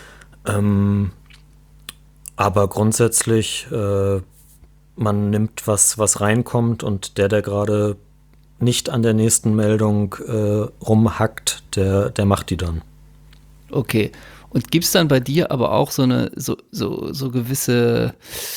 Aber grundsätzlich, man nimmt was reinkommt, und der gerade nicht an der nächsten Meldung rumhackt, der macht die dann. Okay. Und gibt es dann bei dir aber auch so gewisse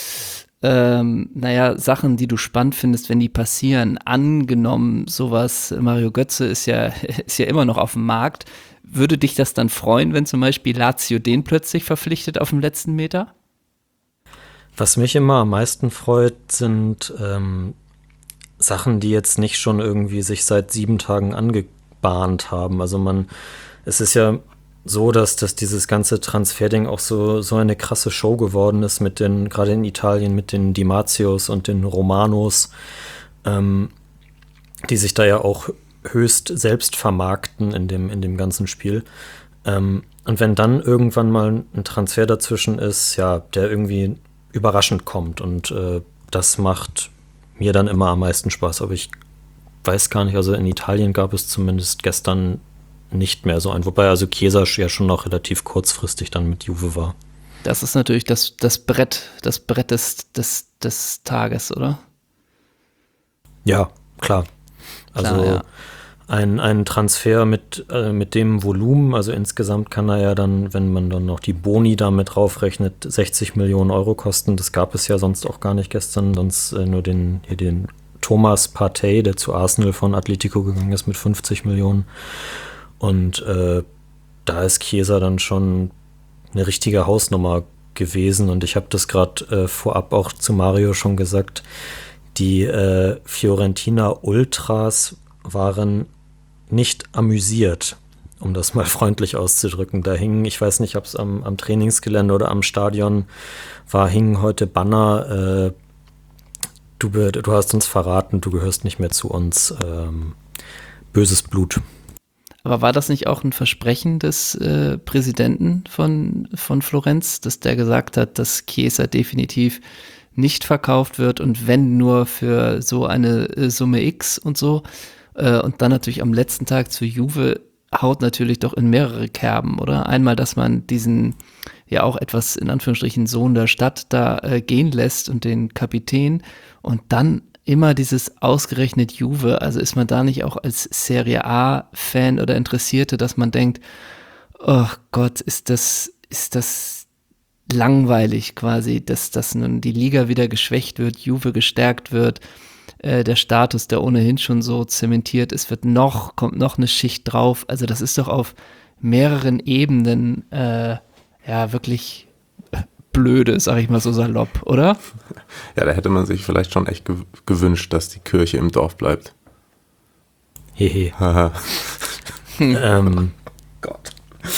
Sachen, die du spannend findest, wenn die passieren? Angenommen, sowas, Mario Götze ist ja immer noch auf dem Markt. Würde dich das dann freuen, wenn zum Beispiel Lazio den plötzlich verpflichtet auf dem letzten Meter? Was mich immer am meisten freut, sind Sachen, die jetzt nicht schon irgendwie sich seit 7 Tagen angebahnt haben. Also es ist ja so, dass dieses ganze Transferding auch so eine krasse Show geworden ist gerade in Italien, mit den Di Marzios und den Romanos, die sich da ja auch höchst selbst vermarkten in dem ganzen Spiel. Und wenn dann irgendwann mal ein Transfer dazwischen ist, ja, der irgendwie überraschend kommt, und das macht mir dann immer am meisten Spaß. Aber ich weiß gar nicht, also in Italien gab es zumindest gestern nicht mehr so ein, wobei also Chiesa ja schon noch relativ kurzfristig dann mit Juve war. Das ist natürlich das Brett des Tages, oder? Ja, klar. Also klar, ja. Ein Transfer mit dem Volumen, also insgesamt kann er ja dann, wenn man dann noch die Boni damit draufrechnet, 60 Millionen Euro kosten. Das gab es ja sonst auch gar nicht gestern, sonst nur den Thomas Partey, der zu Arsenal von Atletico gegangen ist, mit 50 Millionen. Und da ist Chiesa dann schon eine richtige Hausnummer gewesen. Und ich habe das gerade vorab auch zu Mario schon gesagt, die Fiorentina Ultras waren nicht amüsiert, um das mal freundlich auszudrücken. Da hingen, ich weiß nicht, ob es am Trainingsgelände oder am Stadion war, hingen heute Banner, du hast uns verraten, du gehörst nicht mehr zu uns, böses Blut. Aber war das nicht auch ein Versprechen des Präsidenten von Florenz, dass der gesagt hat, dass Chiesa definitiv nicht verkauft wird, und wenn nur für so eine Summe X und so? Und dann natürlich am letzten Tag zu Juve haut natürlich doch in mehrere Kerben, oder? Einmal, dass man diesen ja auch etwas in Anführungsstrichen Sohn der Stadt da gehen lässt und den Kapitän und dann immer dieses ausgerechnet Juve, also ist man da nicht auch als Serie A-Fan oder Interessierte, dass man denkt, oh Gott, ist das langweilig quasi, dass nun die Liga wieder geschwächt wird, Juve gestärkt wird, der Status, der ohnehin schon so zementiert ist, kommt noch eine Schicht drauf. Also das ist doch auf mehreren Ebenen wirklich blöde, sag ich mal so salopp, oder? Ja, da hätte man sich vielleicht schon echt gewünscht, dass die Kirche im Dorf bleibt. Hehe. Gott.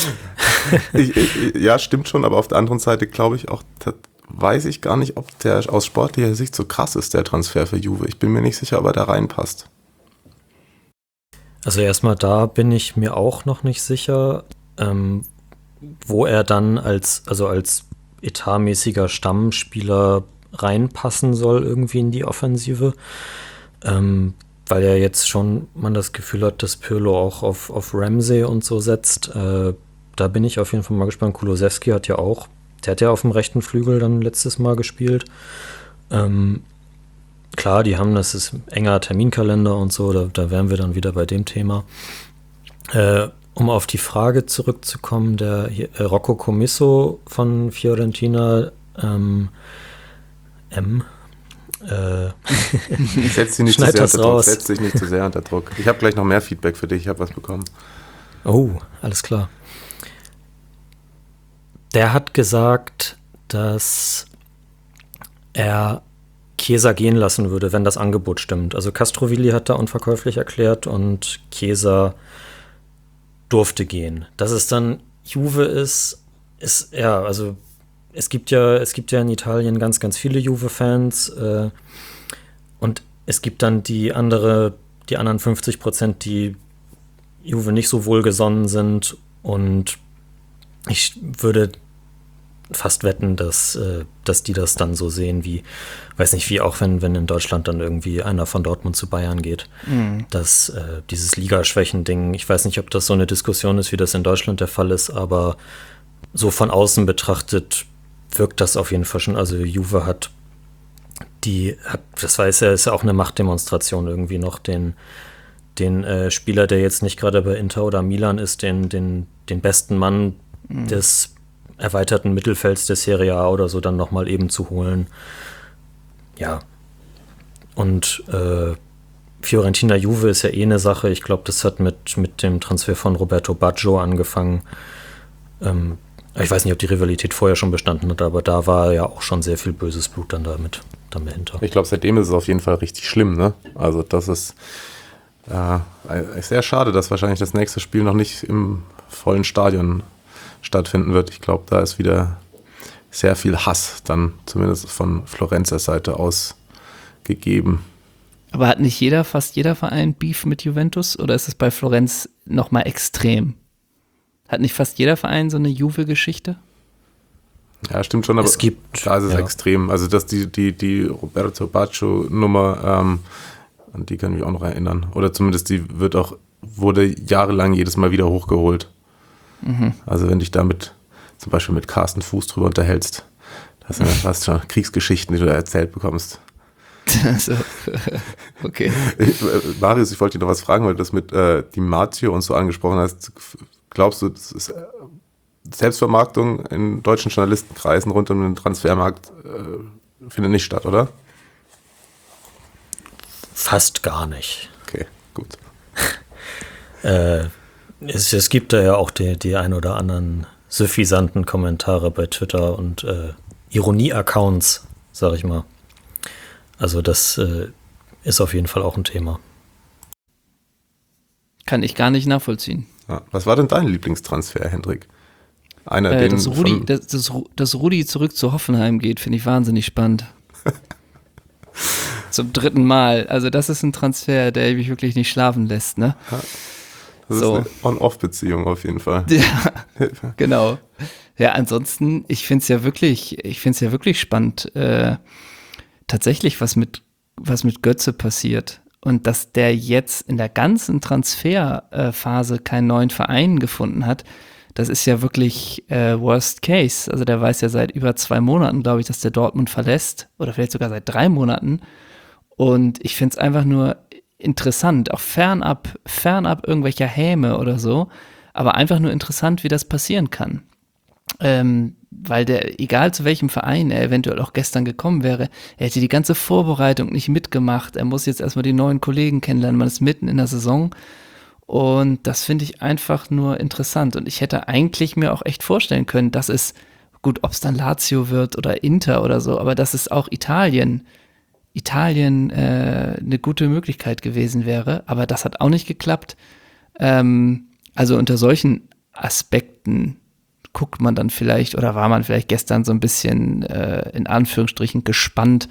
Ja, stimmt schon, aber auf der anderen Seite glaube ich auch, weiß ich gar nicht, ob der aus sportlicher Sicht so krass ist, der Transfer für Juve. Ich bin mir nicht sicher, ob er da reinpasst. Also erstmal da bin ich mir auch noch nicht sicher, wo er dann als etatmäßiger Stammspieler reinpassen soll irgendwie in die Offensive. Weil ja jetzt schon man das Gefühl hat, dass Pirlo auch auf Ramsey und so setzt. Da bin ich auf jeden Fall mal gespannt. Kulusewski der hat ja auf dem rechten Flügel dann letztes Mal gespielt. Klar, das ist enger Terminkalender und so, da wären wir dann wieder bei dem Thema. Um auf die Frage zurückzukommen, der Rocco Commisso von Fiorentina, Setz dich nicht zu sehr unter Druck. Ich habe gleich noch mehr Feedback für dich, ich habe was bekommen. Oh, alles klar. Der hat gesagt, dass er Chiesa gehen lassen würde, wenn das Angebot stimmt. Also Castrovilli hat da unverkäuflich erklärt und Chiesa durfte gehen. Dass es dann Juve ist ja, also es gibt ja in Italien ganz, ganz viele Juve-Fans und es gibt dann die anderen 50%, die Juve nicht so wohlgesonnen sind, und ich würde fast wetten, dass die das dann so sehen wie, weiß nicht, wie auch wenn in Deutschland dann irgendwie einer von Dortmund zu Bayern geht, dass dieses Ligaschwächen-Ding, ich weiß nicht, ob das so eine Diskussion ist, wie das in Deutschland der Fall ist, aber so von außen betrachtet wirkt das auf jeden Fall schon. Also Juve das ist ja auch eine Machtdemonstration irgendwie noch, den Spieler, der jetzt nicht gerade bei Inter oder Milan ist, den besten Mann des erweiterten Mittelfelds der Serie A oder so dann nochmal eben zu holen. Ja. Und Fiorentina Juve ist ja eine Sache. Ich glaube, das hat mit dem Transfer von Roberto Baggio angefangen. Ich weiß nicht, ob die Rivalität vorher schon bestanden hat, aber da war ja auch schon sehr viel böses Blut dann dahinter. Ich glaube, seitdem ist es auf jeden Fall richtig schlimm, ne? Also das ist sehr schade, dass wahrscheinlich das nächste Spiel noch nicht im vollen Stadion stattfinden wird. Ich glaube, da ist wieder sehr viel Hass dann zumindest von Florenzer Seite aus gegeben. Aber hat nicht fast jeder Verein Beef mit Juventus, oder ist es bei Florenz nochmal extrem? Hat nicht fast jeder Verein so eine Juve-Geschichte? Ja, stimmt schon, aber da ist es extrem. Also dass die Roberto Baggio-Nummer, an die kann ich mich auch noch erinnern. Oder zumindest die wurde jahrelang jedes Mal wieder hochgeholt. Mhm. Also wenn dich damit zum Beispiel mit Carsten Fuß drüber unterhältst, das sind ja fast schon Kriegsgeschichten, die du da erzählt bekommst. Also, okay. Marius, ich wollte dir noch was fragen, weil du das mit Di Marzio und so angesprochen hast. Glaubst du, das ist Selbstvermarktung in deutschen Journalistenkreisen rund um den Transfermarkt findet nicht statt, oder? Fast gar nicht. Okay, gut. Es gibt da ja auch die ein oder anderen suffisanten Kommentare bei Twitter und Ironie-Accounts, sag ich mal. Also das ist auf jeden Fall auch ein Thema. Kann ich gar nicht nachvollziehen. Ja. Was war denn dein Lieblingstransfer, Hendrik? Dass Rudi zurück zu Hoffenheim geht, finde ich wahnsinnig spannend. Zum 3. Mal. Also das ist ein Transfer, der mich wirklich nicht schlafen lässt, ne? Ja. Das ist eine On-Off-Beziehung auf jeden Fall. Ja, genau. Ja, ansonsten, ich finde es ja wirklich spannend, tatsächlich, was mit Götze passiert. Und dass der jetzt in der ganzen Transferphase keinen neuen Verein gefunden hat, das ist ja wirklich Worst Case. Also der weiß ja seit über 2 Monaten, glaube ich, dass der Dortmund verlässt oder vielleicht sogar seit 3 Monaten. Und ich finde es einfach nur interessant, auch fernab irgendwelcher Häme oder so, aber einfach nur interessant, wie das passieren kann. Weil egal zu welchem Verein er eventuell auch gestern gekommen wäre, er hätte die ganze Vorbereitung nicht mitgemacht, er muss jetzt erstmal die neuen Kollegen kennenlernen, man ist mitten in der Saison und das finde ich einfach nur interessant und ich hätte eigentlich mir auch echt vorstellen können, dass es, gut, ob es dann Lazio wird oder Inter oder so, aber dass es auch Italien eine gute Möglichkeit gewesen wäre, aber das hat auch nicht geklappt. Also unter solchen Aspekten guckt man dann vielleicht oder war man vielleicht gestern so ein bisschen in Anführungsstrichen gespannt.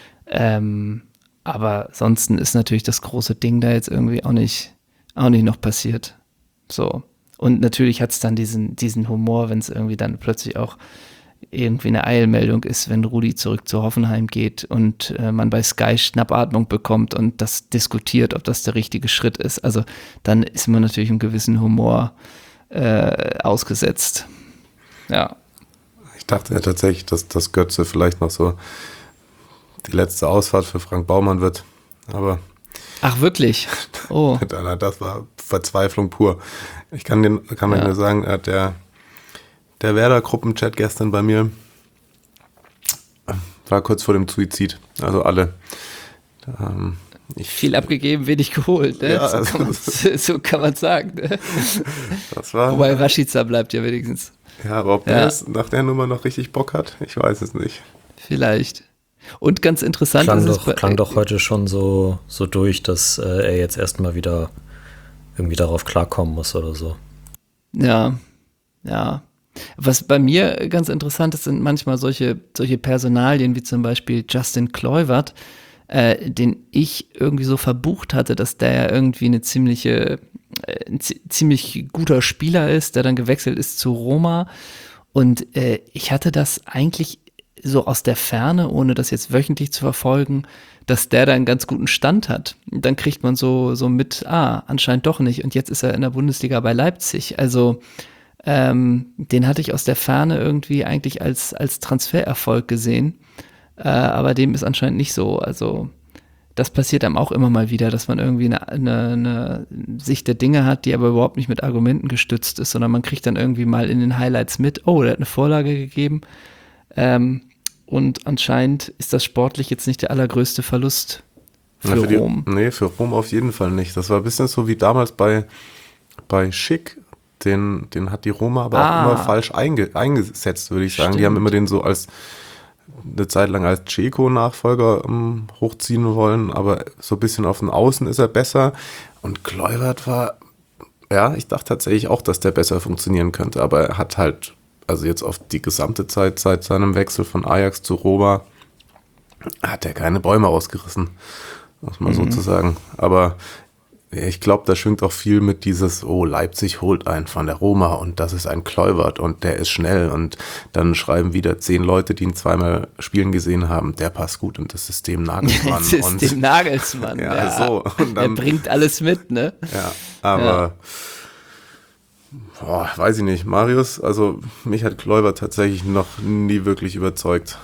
Aber ansonsten ist natürlich das große Ding da jetzt irgendwie auch nicht noch passiert. So. Und natürlich hat es dann diesen Humor, wenn es irgendwie dann plötzlich auch irgendwie eine Eilmeldung ist, wenn Rudi zurück zu Hoffenheim geht und man bei Sky Schnappatmung bekommt und das diskutiert, ob das der richtige Schritt ist. Also dann ist man natürlich einem gewissen Humor ausgesetzt. Ja. Ich dachte ja tatsächlich, dass Götze vielleicht noch so die letzte Ausfahrt für Frank Baumann wird. Aber ach, wirklich? Oh. Das war Verzweiflung pur. Ich kann euch nur sagen, der Werder-Gruppenchat gestern bei mir war kurz vor dem Suizid. Also alle. Viel abgegeben, wenig geholt. Ne? Ja, so kann man sagen. Ne? Das war, wobei Rashica bleibt ja wenigstens. Ja, aber ob der jetzt nach der Nummer noch richtig Bock hat, ich weiß es nicht. Vielleicht. Und ganz interessant klang doch heute schon so durch, dass er jetzt erstmal wieder irgendwie darauf klarkommen muss oder so. Ja. Was bei mir ganz interessant ist, sind manchmal solche Personalien wie zum Beispiel Justin Kluivert, den ich irgendwie so verbucht hatte, dass der ja irgendwie ein ziemlich guter Spieler ist, der dann gewechselt ist zu Roma. Und ich hatte das eigentlich so aus der Ferne, ohne das jetzt wöchentlich zu verfolgen, dass der da einen ganz guten Stand hat. Und dann kriegt man so mit, anscheinend doch nicht. Und jetzt ist er in der Bundesliga bei Leipzig. Also den hatte ich aus der Ferne irgendwie eigentlich als Transfererfolg gesehen. Aber dem ist anscheinend nicht so. Also das passiert einem auch immer mal wieder, dass man irgendwie eine Sicht der Dinge hat, die aber überhaupt nicht mit Argumenten gestützt ist, sondern man kriegt dann irgendwie mal in den Highlights mit, der hat eine Vorlage gegeben. Und anscheinend ist das sportlich jetzt nicht der allergrößte Verlust für Rom. Nee, für Rom auf jeden Fall nicht. Das war ein bisschen so wie damals bei Schick. Den hat die Roma aber auch immer falsch eingesetzt, würde ich sagen. Stimmt. Die haben immer den so eine Zeit lang als Dzeko-Nachfolger hochziehen wollen, aber so ein bisschen auf den Außen ist er besser. Und Kluivert war, ich dachte tatsächlich auch, dass der besser funktionieren könnte, aber er hat halt, also jetzt auf die gesamte Zeit seit seinem Wechsel von Ajax zu Roma, hat er keine Bäume ausgerissen, muss man so zu sagen. Aber ich glaube, da schwingt auch viel mit dieses, Leipzig holt einen von der Roma und das ist ein Kluivert und der ist schnell und dann schreiben wieder 10 Leute, die ihn zweimal spielen gesehen haben, der passt gut in das System Nagelsmann. Nagelsmann, So. Und dann, er bringt alles mit, ne? Ja, aber weiß ich nicht, Marius, also mich hat Kluivert tatsächlich noch nie wirklich überzeugt.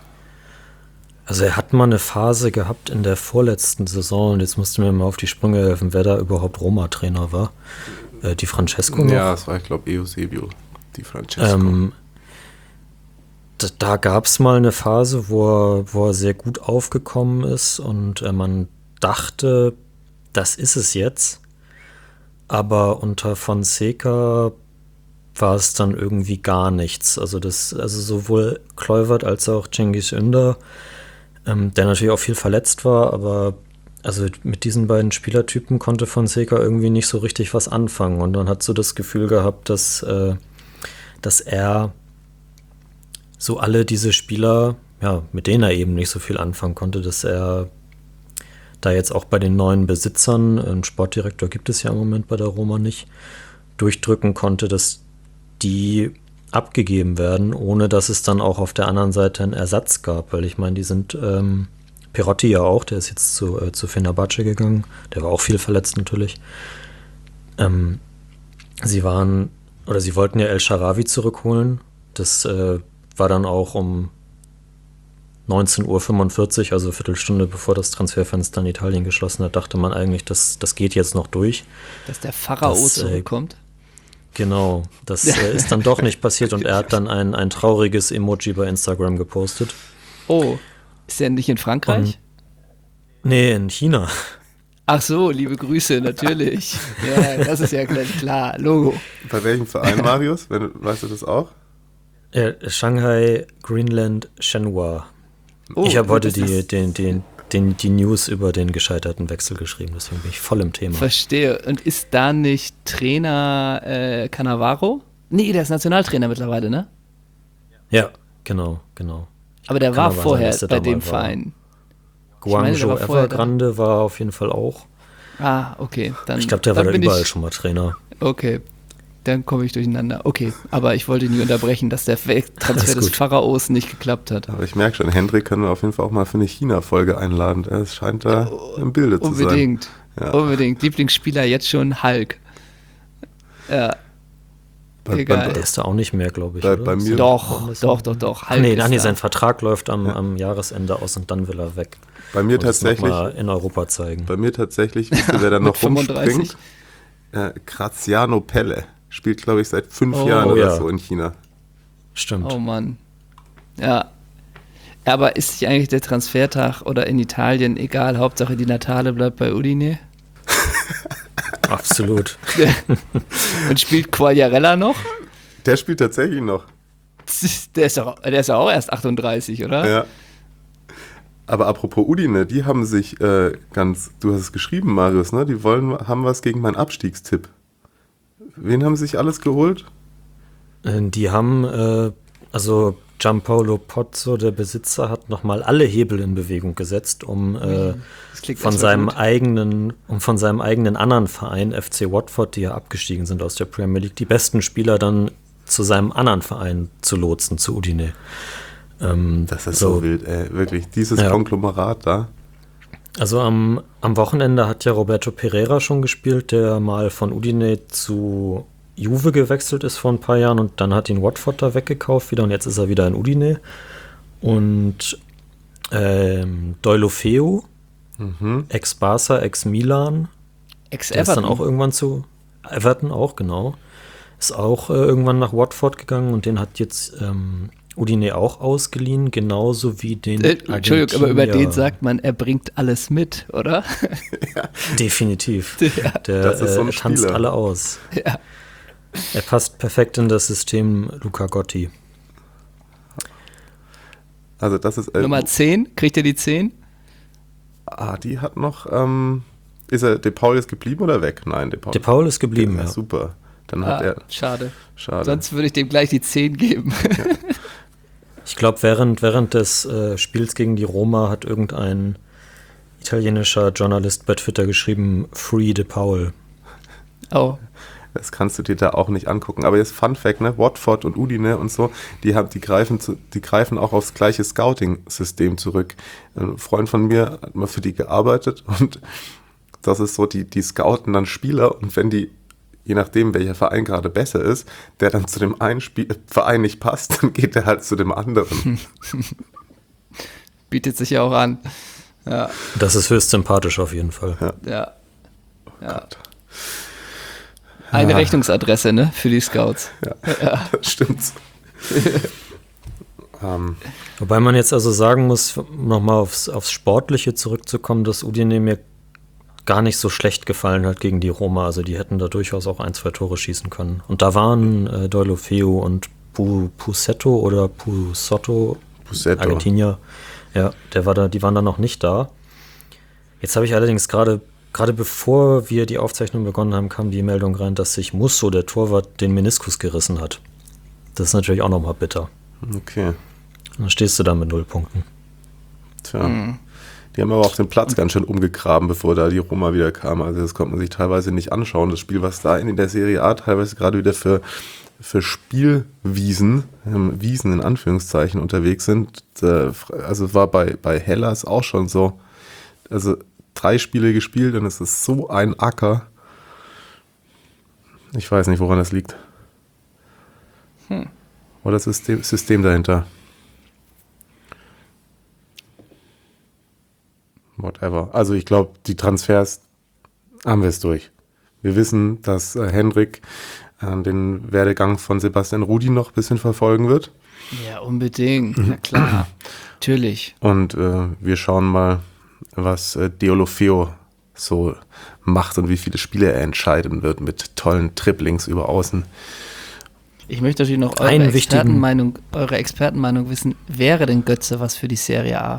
Also er hat mal eine Phase gehabt in der vorletzten Saison und jetzt musst du mir mal auf die Sprünge helfen, wer da überhaupt Roma-Trainer war. Die Francesco noch? Ja, das war, ich glaube, Eusebio, die Francesco. Da gab es mal eine Phase, wo er sehr gut aufgekommen ist und man dachte, das ist es jetzt. Aber unter Fonseca war es dann irgendwie gar nichts. Also sowohl Kluivert als auch Cengiz Ünder, der natürlich auch viel verletzt war, aber also mit diesen beiden Spielertypen konnte Fonseca irgendwie nicht so richtig was anfangen. Und man hat so das Gefühl gehabt, dass er so alle diese Spieler, mit denen er eben nicht so viel anfangen konnte, dass er da jetzt auch bei den neuen Besitzern, einen Sportdirektor gibt es ja im Moment bei der Roma nicht, durchdrücken konnte, dass die abgegeben werden, ohne dass es dann auch auf der anderen Seite einen Ersatz gab, weil ich meine, die sind Perotti ja auch, der ist jetzt zu Fenerbahce gegangen, der war auch viel verletzt natürlich. Sie waren oder sie wollten ja El Shaarawy zurückholen. Das war dann auch um 19:45 Uhr, also eine Viertelstunde bevor das Transferfenster in Italien geschlossen hat, dachte man eigentlich, das geht jetzt noch durch. Dass der Pharao zurückkommt. Genau, das ist dann doch nicht passiert und er hat dann ein trauriges Emoji bei Instagram gepostet. Oh, ist er nicht in Frankreich? Nee, in China. Ach so, liebe Grüße, natürlich. Ja, das ist ja klar, Logo. Bei welchem Verein, Marius? Weißt du das auch? Shanghai Greenland Shenhua. Oh, ich habe heute die News über den gescheiterten Wechsel geschrieben, deswegen bin ich voll im Thema. Verstehe. Und ist da nicht Trainer Cannavaro? Nee, der ist Nationaltrainer mittlerweile, ne? Ja, genau. Aber der war vorher sein, bei dem Verein. Guangzhou Evergrande war auf jeden Fall auch. Ah, okay. Ich glaube, der war da überall schon mal Trainer. Okay, dann komme ich durcheinander. Okay, aber ich wollte nie unterbrechen, dass der Transfer des Pharaos nicht geklappt hat. Aber ich merke schon, Hendrik können wir auf jeden Fall auch mal für eine China-Folge einladen. Es scheint da im Bilde zu sein. Unbedingt. Lieblingsspieler jetzt schon Hulk. Ja. Egal. Der ist da auch nicht mehr, glaube ich. Bei mir doch. Hulk nee, sein Vertrag läuft am Jahresende aus und dann will er weg. Bei mir tatsächlich. Mal in Europa zeigen. Bei mir tatsächlich, wisst ihr, wer da noch rumspringt? Graziano Pelle. Spielt, glaube ich, seit 5 Jahren oder so in China. Stimmt. Oh Mann. Ja. Aber ist sich eigentlich der Transfertag oder in Italien egal? Hauptsache die Natale bleibt bei Udine? Absolut. Und spielt Quagliarella noch? Der spielt tatsächlich noch. Der ist ja auch erst 38, oder? Ja. Aber apropos Udine, die haben sich du hast es geschrieben, Marius, ne? Die haben was gegen meinen Abstiegstipp. Wen haben sie sich alles geholt? Die haben, Gianpaolo Pozzo, der Besitzer, hat nochmal alle Hebel in Bewegung gesetzt, um von seinem eigenen anderen Verein, FC Watford, die ja abgestiegen sind aus der Premier League, die besten Spieler dann zu seinem anderen Verein zu lotsen, zu Udine. Das ist so wild, ey, wirklich. Dieses Konglomerat da. Also am Wochenende hat ja Roberto Pereira schon gespielt, der mal von Udine zu Juve gewechselt ist vor ein paar Jahren und dann hat ihn Watford da weggekauft wieder und jetzt ist er wieder in Udine. Und Deulofeu, ex-Barca, ex-Milan, der ist dann auch irgendwann zu Everton auch, genau. Ist auch irgendwann nach Watford gegangen und den hat jetzt Udine auch ausgeliehen, genauso wie den Entschuldigung, aber über den sagt man, er bringt alles mit, oder? Ja. Definitiv. Ja. Der tanzt alle aus. Ja. Er passt perfekt in das System Luca Gotti. Also das ist Nummer 10, kriegt er die 10? Die hat noch, ist er, De Paul ist geblieben oder weg? Nein, De Paul ist geblieben, ja. Super. Dann hat er. Schade. Sonst würde ich dem gleich die 10 geben. Ja. Ich glaube, während des Spiels gegen die Roma hat irgendein italienischer Journalist bei Twitter geschrieben, Free De Paul. Oh. Das kannst du dir da auch nicht angucken. Aber jetzt Fun Fact, ne? Watford und Udine und so, die greifen auch aufs gleiche Scouting-System zurück. Ein Freund von mir hat mal für die gearbeitet und das ist so, die scouten dann Spieler und wenn die, je nachdem, welcher Verein gerade besser ist, der dann zu dem einen Verein nicht passt, dann geht der halt zu dem anderen. Bietet sich ja auch an. Ja. Das ist höchst sympathisch auf jeden Fall. Ja. Eine Rechnungsadresse, ne, für die Scouts. Ja. Das stimmt. Wobei man jetzt also sagen muss, nochmal aufs Sportliche zurückzukommen, dass Udine mir gar nicht so schlecht gefallen hat gegen die Roma. Also die hätten da durchaus auch 1-2 Tore schießen können. Und da waren Deulofeu und Pusetto oder Pusotto, Argentinier. Ja, die waren da noch nicht da. Jetzt habe ich allerdings gerade bevor wir die Aufzeichnung begonnen haben, kam die Meldung rein, dass sich Musso, der Torwart, den Meniskus gerissen hat. Das ist natürlich auch nochmal bitter. Okay. Dann stehst du da mit 0 Punkten. Tja. Die haben aber auch den Platz ganz schön umgegraben, bevor da die Roma wieder kam. Also das konnte man sich teilweise nicht anschauen. Das Spiel, was da in der Serie A teilweise gerade wieder für Spielwiesen, Wiesen in Anführungszeichen unterwegs sind. Also war bei Hellas auch schon so. Also 3 Spiele gespielt und es ist so ein Acker. Ich weiß nicht, woran das liegt. Oder das System dahinter. Whatever. Also ich glaube, die Transfers haben wir es durch. Wir wissen, dass Hendrik den Werdegang von Sebastian Rudi noch ein bisschen verfolgen wird. Ja, unbedingt. Na klar. Natürlich. Und wir schauen mal, was Deulofeu so macht und wie viele Spiele er entscheiden wird mit tollen Triplings über Außen. Ich möchte natürlich noch eure Expertenmeinung wissen. Wäre denn Götze was für die Serie A?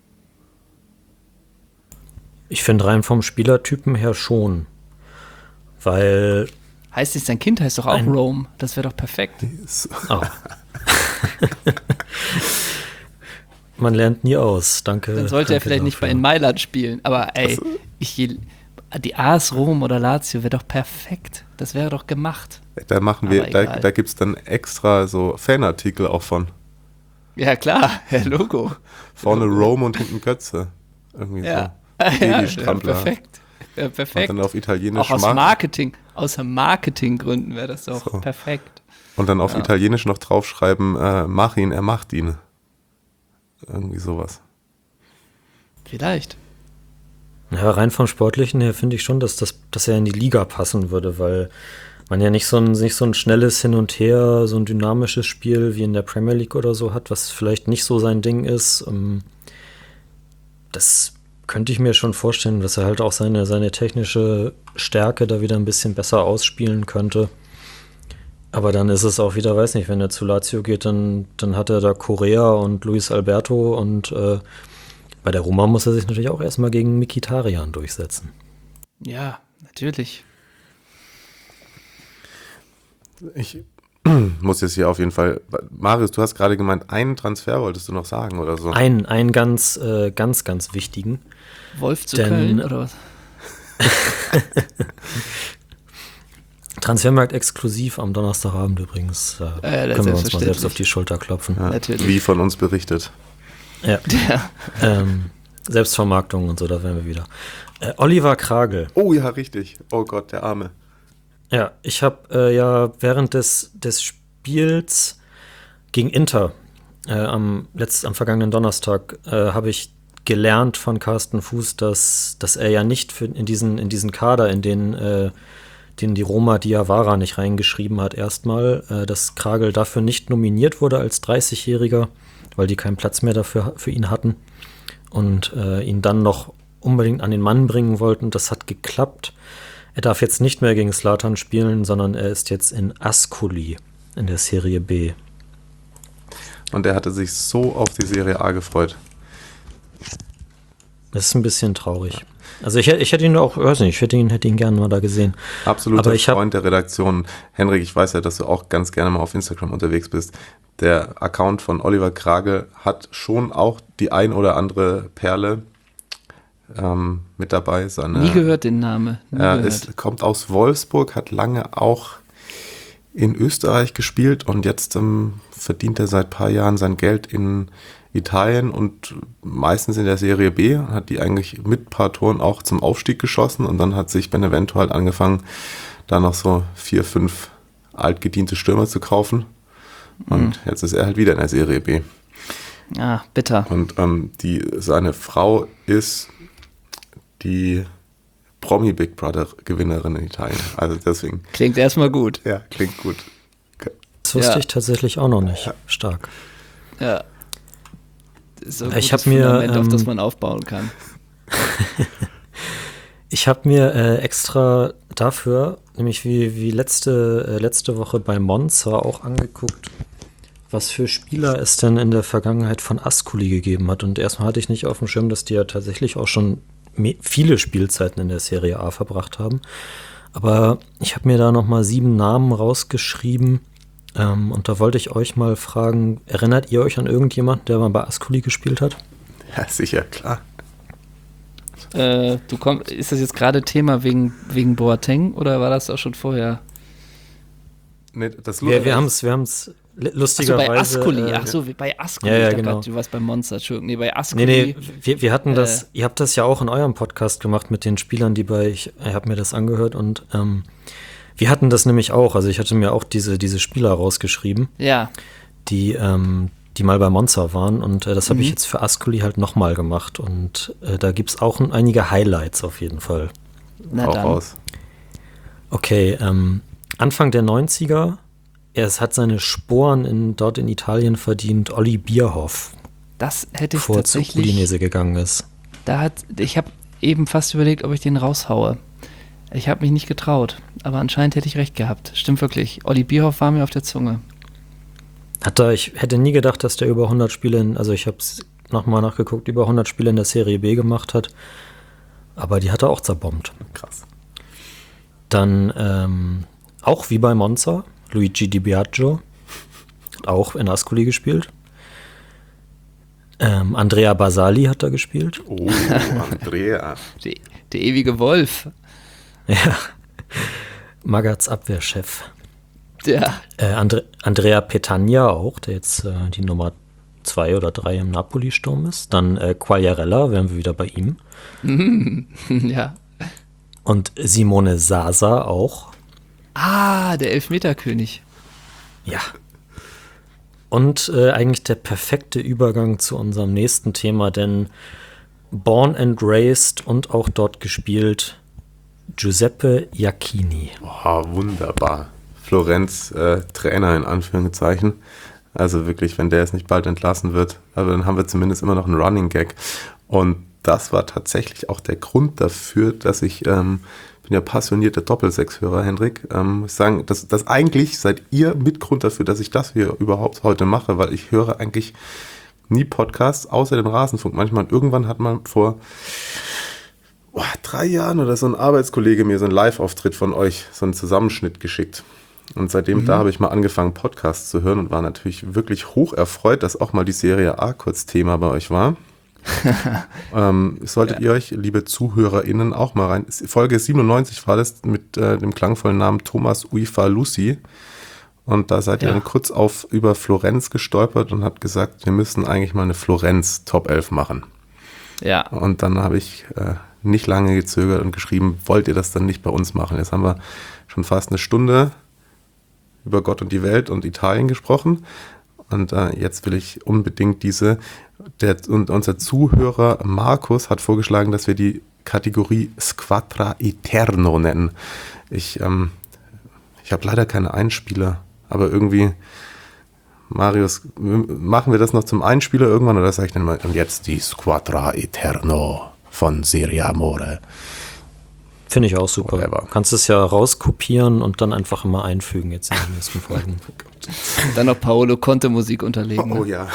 Ich finde rein vom Spielertypen her schon. Weil... Heißt nicht, sein Kind heißt doch auch Rome. Das wäre doch perfekt. Oh. Man lernt nie aus. Danke. Dann sollte er vielleicht nicht bei in Mailand spielen. Aber ey, die AS Rom oder Lazio wäre doch perfekt. Das wäre doch gemacht. Da gibt es dann extra so Fanartikel auch von. Ja klar, Logo. Vorne Rome und hinten Götze. Irgendwie ja. So. Ja, perfekt. Ja, perfekt. Und dann auf Italienisch. Auch aus Marketinggründen wäre das doch so. Perfekt. Und dann auf Italienisch noch draufschreiben, mach ihn, er macht ihn. Irgendwie sowas. Vielleicht. Ja, rein vom Sportlichen her finde ich schon, dass er in die Liga passen würde, weil man ja nicht so ein schnelles Hin und Her, so ein dynamisches Spiel wie in der Premier League oder so hat, was vielleicht nicht so sein Ding ist. Das könnte ich mir schon vorstellen, dass er halt auch seine technische Stärke da wieder ein bisschen besser ausspielen könnte. Aber dann ist es auch wieder, weiß nicht, wenn er zu Lazio geht, dann hat er da Correa und Luis Alberto und bei der Roma muss er sich natürlich auch erstmal gegen Mkhitaryan durchsetzen. Ja, natürlich. Ich muss jetzt hier auf jeden Fall, Marius, du hast gerade gemeint, einen Transfer wolltest du noch sagen oder so? Einen ganz wichtigen. Wolf zu Köln oder was? Transfermarkt exklusiv am Donnerstagabend übrigens. Können wir uns mal selbst auf die Schulter klopfen. Ja, wie von uns berichtet. Ja. Selbstvermarktung und so, da wären wir wieder. Oliver Kragel. Oh ja, richtig. Oh Gott, der Arme. Ja, ich habe während des Spiels gegen Inter am vergangenen Donnerstag habe ich gelernt von Carsten Fuß, dass er ja nicht in diesen Kader, in den die Roma Diawara nicht reingeschrieben hat erstmal, dass Kragel dafür nicht nominiert wurde als 30-Jähriger, weil die keinen Platz mehr dafür für ihn hatten und ihn dann noch unbedingt an den Mann bringen wollten. Das hat geklappt. Er darf jetzt nicht mehr gegen Zlatan spielen, sondern er ist jetzt in Ascoli in der Serie B. Und er hatte sich so auf die Serie A gefreut. Das ist ein bisschen traurig. Also ich hätte ihn auch, weiß nicht, ich hätte ihn gerne mal da gesehen. Absoluter Freund der Redaktion. Henrik, ich weiß ja, dass du auch ganz gerne mal auf Instagram unterwegs bist. Der Account von Oliver Kragel hat schon auch die ein oder andere Perle mit dabei. Nie gehört den Namen. Kommt aus Wolfsburg, hat lange auch in Österreich gespielt und jetzt verdient er seit ein paar Jahren sein Geld in Italien und meistens in der Serie B, hat die eigentlich mit ein paar Toren auch zum Aufstieg geschossen und dann hat sich Benevento halt angefangen, da noch so 4, 5 altgediente Stürmer zu kaufen und jetzt ist er halt wieder in der Serie B. Ja, bitter. Und seine Frau ist die Promi Big Brother Gewinnerin in Italien, also deswegen. Klingt erstmal gut. Ja, klingt gut. Das wusste ich tatsächlich auch noch nicht. Ja. Stark. Ja. So ich habe mir auf das man aufbauen kann. Ich habe mir extra dafür, nämlich wie letzte Woche bei Monza auch angeguckt, was für Spieler es denn in der Vergangenheit von Ascoli gegeben hat. Und erstmal hatte ich nicht auf dem Schirm, dass die ja tatsächlich auch schon viele Spielzeiten in der Serie A verbracht haben. Aber ich habe mir da nochmal 7 Namen rausgeschrieben. Und da wollte ich euch mal fragen, erinnert ihr euch an irgendjemanden, der mal bei Ascoli gespielt hat? Ja, sicher, klar. Ist das jetzt gerade Thema wegen Boateng oder war das auch schon vorher? Nee, das wir haben es lustigerweise. Bei Ascoli. Ja, genau. Du warst bei Monster. Nee, bei Ascoli. Nee, wir hatten das, ihr habt das ja auch in eurem Podcast gemacht mit den Spielern, ich habe mir das angehört und wir hatten das nämlich auch, also ich hatte mir auch diese Spieler rausgeschrieben. Ja. die mal bei Monza waren und das habe ich jetzt für Ascoli halt nochmal gemacht und da gibt es auch einige Highlights auf jeden Fall. Na Auch dann. raus. Okay, Anfang der 90er, es hat seine Sporen dort in Italien verdient, Olli Bierhoff, Das hätte ich bevor er zu tatsächlich. Udinese gegangen ist. Ich habe eben fast überlegt, ob ich den raushaue. Ich habe mich nicht getraut, aber anscheinend hätte ich recht gehabt. Stimmt wirklich. Olli Bierhoff war mir auf der Zunge. Ich hätte nie gedacht, dass der über 100 Spiele, also ich habe es nochmal nachgeguckt, über 100 Spiele in der Serie B gemacht hat, aber die hat er auch zerbombt. Krass. Dann auch wie bei Monza, Luigi Di Biagio, hat auch in Ascoli gespielt. Andrea Basali hat da gespielt. Oh, Andrea. Der ewige Wolf. Ja. Magats Abwehrchef. Der. Andrea Petagna auch, der jetzt die Nummer 2 oder 3 im Napoli-Sturm ist. Dann Quagliarella, wären wir wieder bei ihm. Ja. Und Simone Sasa auch. Ah, der Elfmeterkönig. Ja. Und eigentlich der perfekte Übergang zu unserem nächsten Thema, denn born and raised und auch dort gespielt, Giuseppe Iachini. Oh, wunderbar. Florenz Trainer in Anführungszeichen. Also wirklich, wenn der jetzt nicht bald entlassen wird, aber dann haben wir zumindest immer noch einen Running Gag. Und das war tatsächlich auch der Grund dafür, dass ich, bin ja passionierter Doppelsechs-Hörer, Hendrik, muss sagen, das eigentlich seid ihr Mitgrund dafür, dass ich das hier überhaupt heute mache, weil ich höre eigentlich nie Podcasts, außer den Rasenfunk. Manchmal, irgendwann hat man vor 3 Jahren oder so ein Arbeitskollege mir so einen Live-Auftritt von euch, so einen Zusammenschnitt geschickt. Und seitdem da habe ich mal angefangen, Podcasts zu hören und war natürlich wirklich hoch erfreut, dass auch mal die Serie A kurz Thema bei euch war. Solltet ihr euch, liebe ZuhörerInnen, auch mal rein. Folge 97 war das mit dem klangvollen Namen Thomas Uifa-Lucy. Und da seid ihr dann kurz über Florenz gestolpert und habt gesagt, wir müssen eigentlich mal eine Florenz Top 11 machen. Ja. Und dann habe ich nicht lange gezögert und geschrieben, wollt ihr das dann nicht bei uns machen? Jetzt haben wir schon fast eine Stunde über Gott und die Welt und Italien gesprochen. Und jetzt will ich unbedingt unser Zuhörer Markus hat vorgeschlagen, dass wir die Kategorie Squadra Eterno nennen. Ich habe leider keine Einspieler, aber irgendwie, Marius, machen wir das noch zum Einspieler irgendwann oder sage ich dann mal, und jetzt die Squadra Eterno von Serie Amore. Finde ich auch super. Whatever. Kannst es ja rauskopieren und dann einfach immer einfügen jetzt in den nächsten Folgen. Dann noch Paolo Conte Musik unterlegen. Oh ja.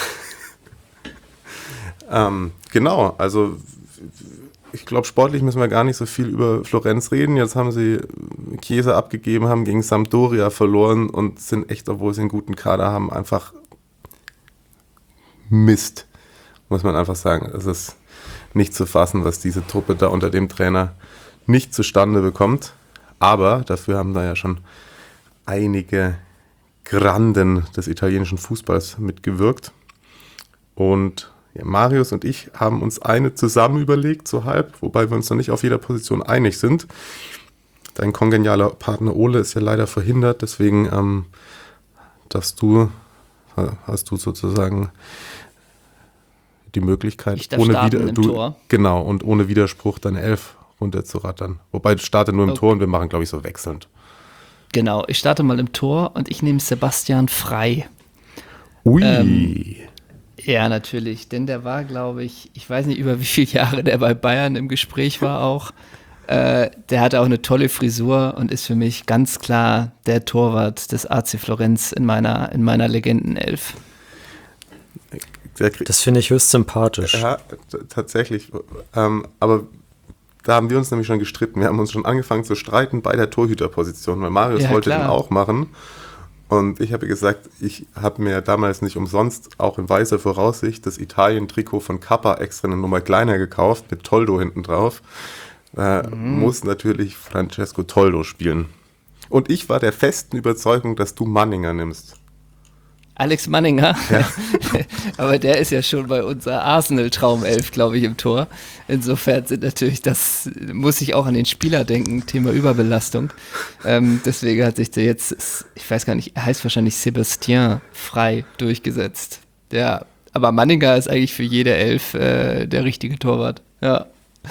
Genau, also ich glaube, sportlich müssen wir gar nicht so viel über Florenz reden. Jetzt haben sie Chiesa abgegeben, haben gegen Sampdoria verloren und sind echt, obwohl sie einen guten Kader haben, einfach Mist, muss man einfach sagen. Es ist nicht zu fassen, was diese Truppe da unter dem Trainer nicht zustande bekommt. Aber dafür haben da ja schon einige Granden des italienischen Fußballs mitgewirkt. Und ja, Marius und ich haben uns eine zusammen überlegt, so halb, wobei wir uns noch nicht auf jeder Position einig sind. Dein kongenialer Partner Ole ist ja leider verhindert, deswegen hast du sozusagen die Möglichkeit, Ich darf starten im Tor. Genau, und ohne Widerspruch deine 11 runterzurattern. Wobei, du startest nur im Tor und wir machen, glaube ich, so wechselnd. Genau, ich starte mal im Tor und ich nehme Sebastian Frey. Ui. Ja, natürlich, denn der war, glaube ich weiß nicht, über wie viele Jahre der bei Bayern im Gespräch war auch. Der hatte auch eine tolle Frisur und ist für mich ganz klar der Torwart des AC Florenz in meiner Legendenelf. Das finde ich höchst sympathisch. Ja, tatsächlich. Aber da haben wir uns nämlich schon gestritten. Wir haben uns schon angefangen zu streiten bei der Torhüterposition, weil Marius wollte den auch machen. Und ich habe gesagt, ich habe mir damals nicht umsonst, auch in weiser Voraussicht, das Italien-Trikot von Kappa extra eine Nummer kleiner gekauft, mit Toldo hinten drauf. Muss natürlich Francesco Toldo spielen. Und ich war der festen Überzeugung, dass du Manninger nimmst. Alex Manninger, ja. Aber der ist ja schon bei unserer Arsenal-Traumelf, glaube ich, im Tor. Insofern sind natürlich, das muss ich auch an den Spieler denken, Thema Überbelastung. Deswegen hat sich der jetzt, ich weiß gar nicht, er heißt wahrscheinlich Sebastien frei durchgesetzt. Ja, aber Manninger ist eigentlich für jede Elf der richtige Torwart. Ja.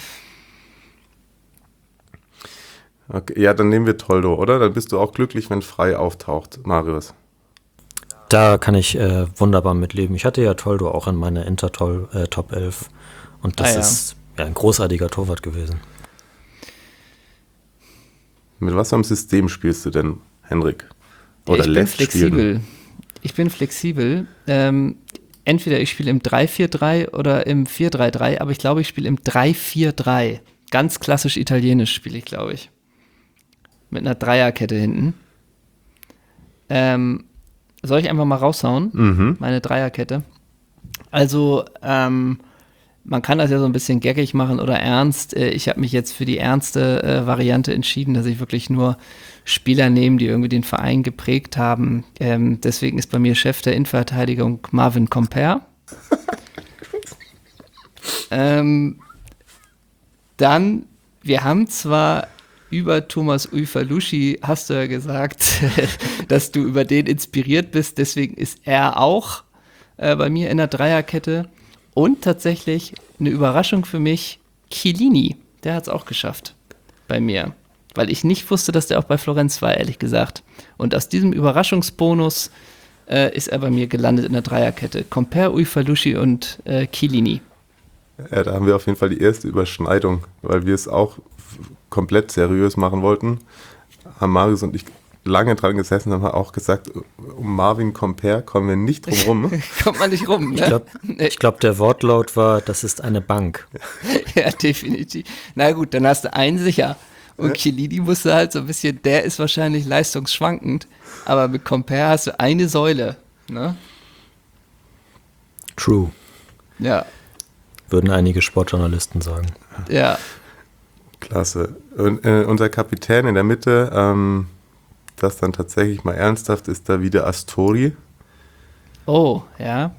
Okay, ja, dann nehmen wir Toldo, oder? Dann bist du auch glücklich, wenn Frei auftaucht, Marius. Da kann ich wunderbar mitleben. Ich hatte ja Toldo auch in meiner Top 11 und das ist ja ein großartiger Torwart gewesen. Mit was für einem System spielst du denn, Henrik? Oder ich bin flexibel. Ich bin flexibel. Entweder ich spiele im 3-4-3 oder im 4-3-3, aber ich glaube, ich spiele im 3-4-3. Ganz klassisch italienisch spiele ich, glaube ich. Mit einer Dreierkette hinten. Soll ich einfach mal raushauen? Meine Dreierkette. Also, man kann das ja so ein bisschen gaggig machen oder ernst. Ich habe mich jetzt für die ernste Variante entschieden, dass ich wirklich nur Spieler nehme, die irgendwie den Verein geprägt haben. Deswegen ist bei mir Chef der Innenverteidigung Marvin Comper. Dann, wir haben zwar über Thomas Uifalushi, hast du ja gesagt, dass du über den inspiriert bist, deswegen ist er auch bei mir in der Dreierkette. Und tatsächlich eine Überraschung für mich, Chiellini, der hat es auch geschafft bei mir. Weil ich nicht wusste, dass der auch bei Florenz war, ehrlich gesagt. Und aus diesem Überraschungsbonus ist er bei mir gelandet in der Dreierkette. Comper, Uifalushi und Chiellini. Ja, da haben wir auf jeden Fall die erste Überschneidung, weil wir es auch komplett seriös machen wollten. Haben Marius und ich lange dran gesessen, haben auch gesagt, um Marvin Comper kommen wir nicht drum rum. Kommt man nicht rum, ne? Ich glaube, der Wortlaut war, das ist eine Bank. Ja, definitiv. Na gut, dann hast du einen sicher. Und Chiellini musste halt so ein bisschen, der ist wahrscheinlich leistungsschwankend, aber mit Comper hast du eine Säule, ne? True. Ja. Würden einige Sportjournalisten sagen. Ja. Klasse. Und unser Kapitän in der Mitte, das dann tatsächlich mal ernsthaft ist, da wieder Astori. Oh, ja.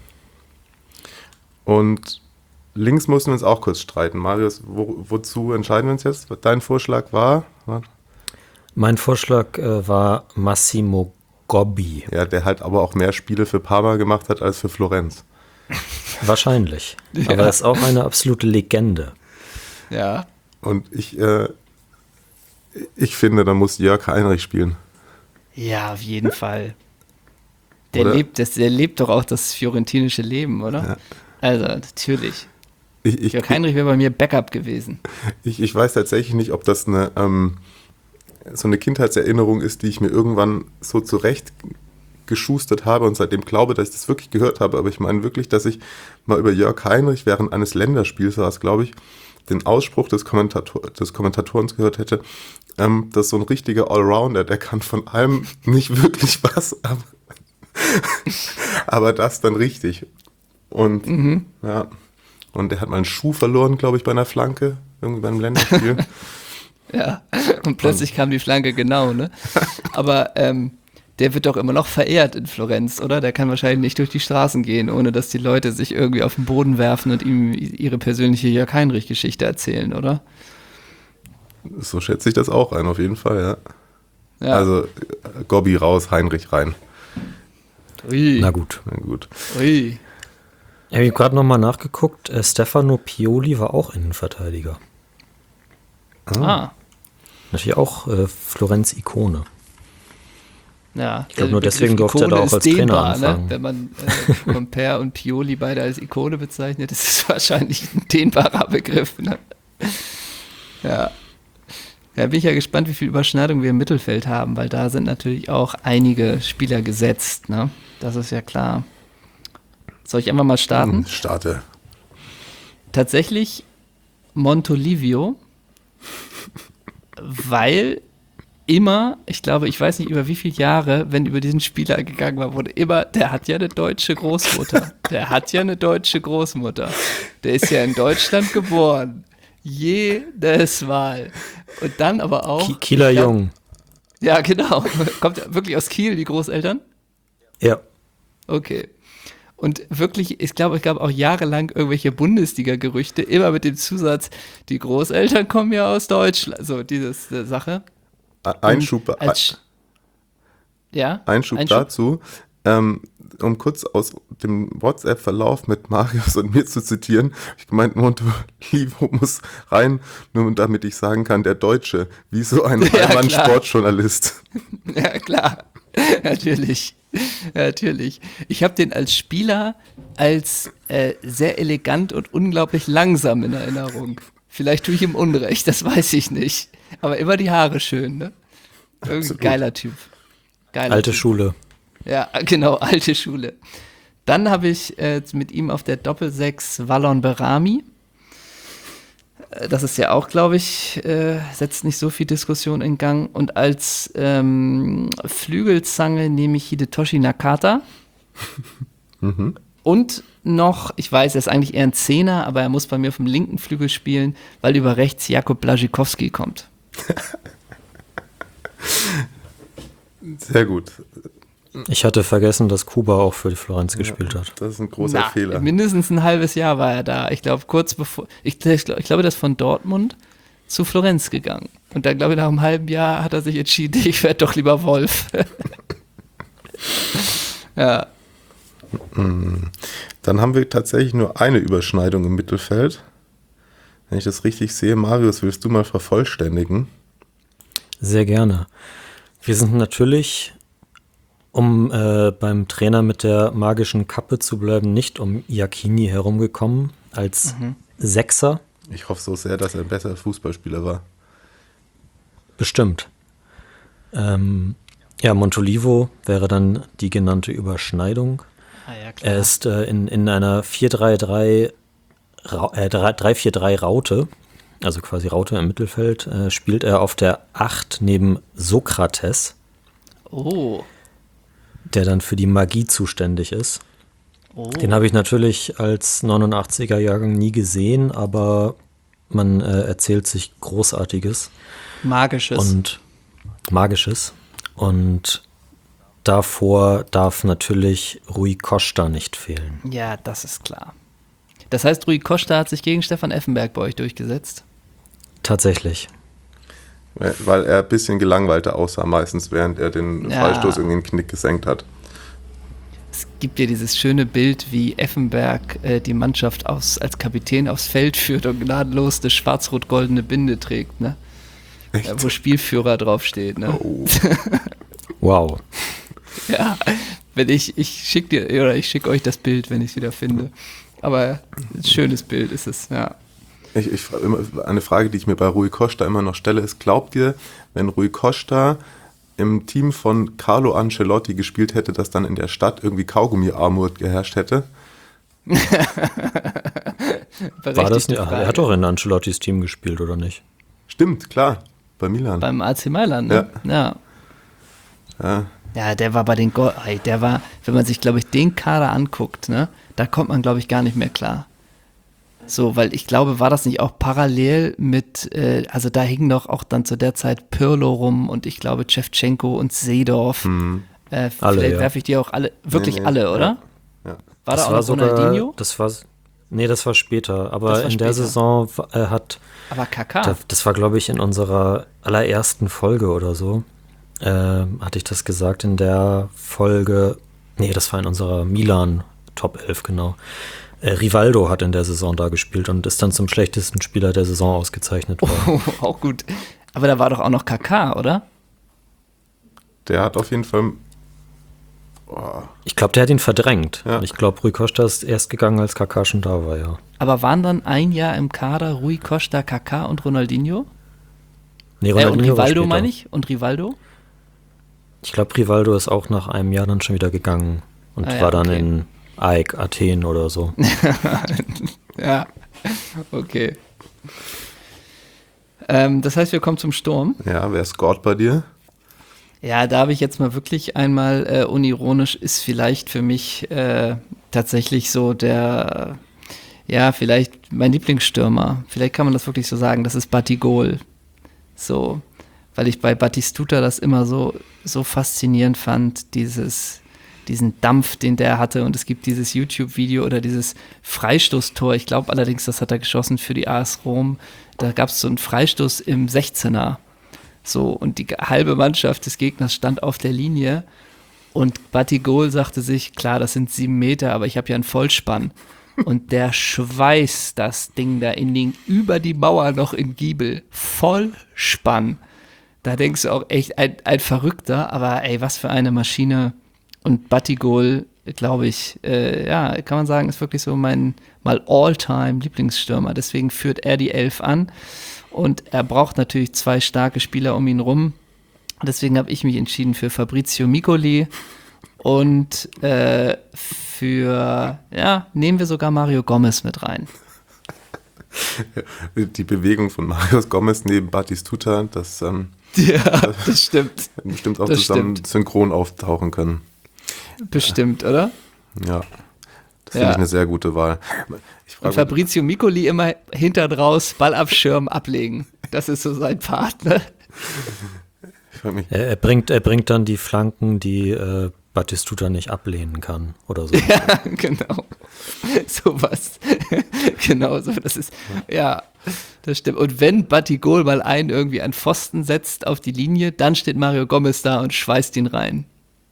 Und links mussten wir uns auch kurz streiten. Marius, wozu entscheiden wir uns jetzt? Dein Vorschlag war? Mein Vorschlag war Massimo Gobbi. Ja, der halt aber auch mehr Spiele für Parma gemacht hat als für Florenz. Wahrscheinlich. Ja. Aber er ist auch eine absolute Legende. Ja. Und ich finde, da muss Jörg Heinrich spielen. Ja, auf jeden Fall. Der lebt doch auch das fiorentinische Leben, oder? Ja. Also, natürlich. Jörg Heinrich wäre bei mir Backup gewesen. Ich weiß tatsächlich nicht, ob das so eine Kindheitserinnerung ist, die ich mir irgendwann so zurecht geschustert habe und seitdem glaube, dass ich das wirklich gehört habe. Aber ich meine wirklich, dass ich mal über Jörg Heinrich während eines Länderspiels war es, glaube ich, den Ausspruch des Kommentatorens gehört hätte, dass so ein richtiger Allrounder, der kann von allem nicht wirklich was, aber das dann richtig. Und ja, und der hat mal einen Schuh verloren, glaube ich, bei einer Flanke, irgendwie beim Länderspiel. Ja, und plötzlich kam die Flanke genau, ne? Aber der wird doch immer noch verehrt in Florenz, oder? Der kann wahrscheinlich nicht durch die Straßen gehen, ohne dass die Leute sich irgendwie auf den Boden werfen und ihm ihre persönliche Jörg-Heinrich-Geschichte erzählen, oder? So schätze ich das auch ein, auf jeden Fall, ja. Also Gobbi raus, Heinrich rein. Ui. Na gut. Ui. Ich habe gerade nochmal nachgeguckt, Stefano Pioli war auch Innenverteidiger. Natürlich auch Florenz-Ikone. Ja, ich glaube, nur deswegen durfte er da auch als Trainer anfangen. Ne? Wenn man Comper und Pioli beide als Ikone bezeichnet, ist es wahrscheinlich ein dehnbarer Begriff. Ne? Ja. Ja, bin ich ja gespannt, wie viel Überschneidung wir im Mittelfeld haben, weil da sind natürlich auch einige Spieler gesetzt. Ne? Das ist ja klar. Soll ich einfach mal starten? Starte. Tatsächlich Montolivio, weil immer, ich glaube, ich weiß nicht über wie viele Jahre, wenn über diesen Spieler gegangen war, wurde immer, der hat ja eine deutsche Großmutter. Der ist ja in Deutschland geboren. Jedes Mal. Und dann aber auch... Kieler Jung. Ja, genau. Kommt wirklich aus Kiel, die Großeltern? Ja. Okay. Und wirklich, ich glaube, es gab auch jahrelang irgendwelche Bundesliga-Gerüchte, immer mit dem Zusatz, die Großeltern kommen ja aus Deutschland, so diese Sache. Einschub Einschub dazu, um kurz aus dem WhatsApp-Verlauf mit Marius und mir zu zitieren, hab ich gemeint, Montolivo muss rein, nur damit ich sagen kann, der Deutsche, wie so ein Allmann-Sportjournalist. Ja, klar. Natürlich. Ich habe den als Spieler als sehr elegant und unglaublich langsam in Erinnerung. Vielleicht tue ich ihm Unrecht, das weiß ich nicht. Aber immer die Haare schön, ne? Irgendwie geiler Typ. Alte Schule. Ja, genau, alte Schule. Dann habe ich mit ihm auf der Doppelsechs Wallon Berami. Das ist ja auch, glaube ich, setzt nicht so viel Diskussion in Gang. Und als Flügelzange nehme ich Hidetoshi Nakata. Und noch, ich weiß, er ist eigentlich eher ein Zehner, aber er muss bei mir auf dem linken Flügel spielen, weil über rechts Jakub Błaszczykowski kommt. Sehr gut. Ich hatte vergessen, dass Kuba auch für die Florenz gespielt hat. Das ist ein großer Fehler. Mindestens ein halbes Jahr war er da. Ich glaube, kurz bevor, ich glaube, das ist von Dortmund zu Florenz gegangen. Und dann, glaube ich, nach einem halben Jahr hat er sich entschieden, ich werde doch lieber Wolf. Ja. Dann haben wir tatsächlich nur eine Überschneidung im Mittelfeld. Wenn ich das richtig sehe, Marius, willst du mal vervollständigen? Sehr gerne. Wir sind natürlich, um beim Trainer mit der magischen Kappe zu bleiben, nicht um Iachini herumgekommen als Sechser. Ich hoffe so sehr, dass er ein besserer Fußballspieler war. Bestimmt. Montolivo wäre dann die genannte Überschneidung. Ja, klar. Er ist in einer 3-4-3 Raute, also quasi Raute im Mittelfeld, spielt er auf der 8 neben Sokrates. Oh. Der dann für die Magie zuständig ist. Oh. Den habe ich natürlich als 89er-Jahrgang nie gesehen, aber man erzählt sich Großartiges. Magisches. Und davor darf natürlich Rui Costa nicht fehlen. Ja, das ist klar. Das heißt, Rui Costa hat sich gegen Stefan Effenberg bei euch durchgesetzt? Tatsächlich. Weil er ein bisschen gelangweilter aussah meistens, während er den Freistoß irgendwie in den Knick gesenkt hat. Es gibt ja dieses schöne Bild, wie Effenberg die Mannschaft als Kapitän aufs Feld führt und gnadenlos eine schwarz-rot-goldene Binde trägt, ne? Wo Spielführer draufsteht, ne? Oh. Wow. Ja, ich schicke euch das Bild, wenn ich es wieder finde. Aber ein schönes Bild ist es, ja. Eine Frage, die ich mir bei Rui Costa immer noch stelle, ist, glaubt ihr, wenn Rui Costa im Team von Carlo Ancelotti gespielt hätte, dass dann in der Stadt irgendwie Kaugummi-Armut geherrscht hätte? War das nicht? Er hat doch in Ancelottis Team gespielt, oder nicht? Stimmt, klar, bei Milan. Beim AC Mailand, ne? Ja. Ja, der war bei den wenn man sich, glaube ich, den Kader anguckt, ne, da kommt man, glaube ich, gar nicht mehr klar. So, weil ich glaube, war das nicht auch parallel mit, also da hingen doch auch dann zu der Zeit Pirlo rum und ich glaube Ševčenko und Seedorf. Vielleicht werfe ich die auch alle, alle, oder? Ja. War da auch noch Ronaldinho? Das war später, aber in der Saison aber Kaká. Das war, glaube ich, in unserer allerersten Folge oder so. Hatte ich das gesagt in der Folge, das war in unserer Milan Top 11, genau. Rivaldo hat in der Saison da gespielt und ist dann zum schlechtesten Spieler der Saison ausgezeichnet worden. Oh, auch gut. Aber da war doch auch noch Kaká, oder? Der hat auf jeden Fall... Ich glaube, der hat ihn verdrängt. Ja. Ich glaube, Rui Costa ist erst gegangen, als Kaká schon da war, ja. Aber waren dann ein Jahr im Kader Rui Costa, Kaká und Ronaldinho? Nee, Ronaldinho und Rivaldo meine ich? Und Rivaldo? Ich glaube, Rivaldo ist auch nach einem Jahr dann schon wieder gegangen und war dann in AEK Athen oder so. Ja, okay. Das heißt, wir kommen zum Sturm. Ja, wer scored bei dir? Ja, da habe ich jetzt mal wirklich einmal unironisch, ist vielleicht für mich tatsächlich so vielleicht mein Lieblingsstürmer. Vielleicht kann man das wirklich so sagen, das ist Batigol. So, weil ich bei Batistuta das immer so faszinierend fand, diesen Dampf, den der hatte. Und es gibt dieses YouTube-Video oder dieses Freistoßtor. Ich glaube allerdings, das hat er geschossen für die AS Rom. Da gab es so einen Freistoß im 16er. So, und die halbe Mannschaft des Gegners stand auf der Linie. Und Batigol sagte sich, klar, das sind 7 Meter, aber ich habe ja einen Vollspann. Und der schweißt das Ding da über die Mauer noch in Giebel. Vollspann. Da denkst du auch echt, ein Verrückter, aber ey, was für eine Maschine. Und Batigol, glaube ich, kann man sagen, ist wirklich so mein mal All-Time Lieblingsstürmer. Deswegen führt er die 11 an und er braucht natürlich 2 starke Spieler um ihn rum. Deswegen habe ich mich entschieden für Fabrizio Miccoli und nehmen wir sogar Mario Gomez mit rein. Die Bewegung von Marius Gomez neben Batistuta, das Das stimmt. bestimmt auch zusammen synchron auftauchen können. Bestimmt, oder? Ja, das finde ich eine sehr gute Wahl. Und Fabrizio Miccoli immer hinter draus, Ball abschirmen, ablegen. Das ist so sein Part, ne? Er bringt dann die Flanken, die Batistuta nicht ablehnen kann oder so. Ja, genau. Sowas. Genau so. Das ist, ja, das stimmt. Und wenn Batigol mal einen irgendwie an Pfosten setzt auf die Linie, dann steht Mario Gomez da und schweißt ihn rein.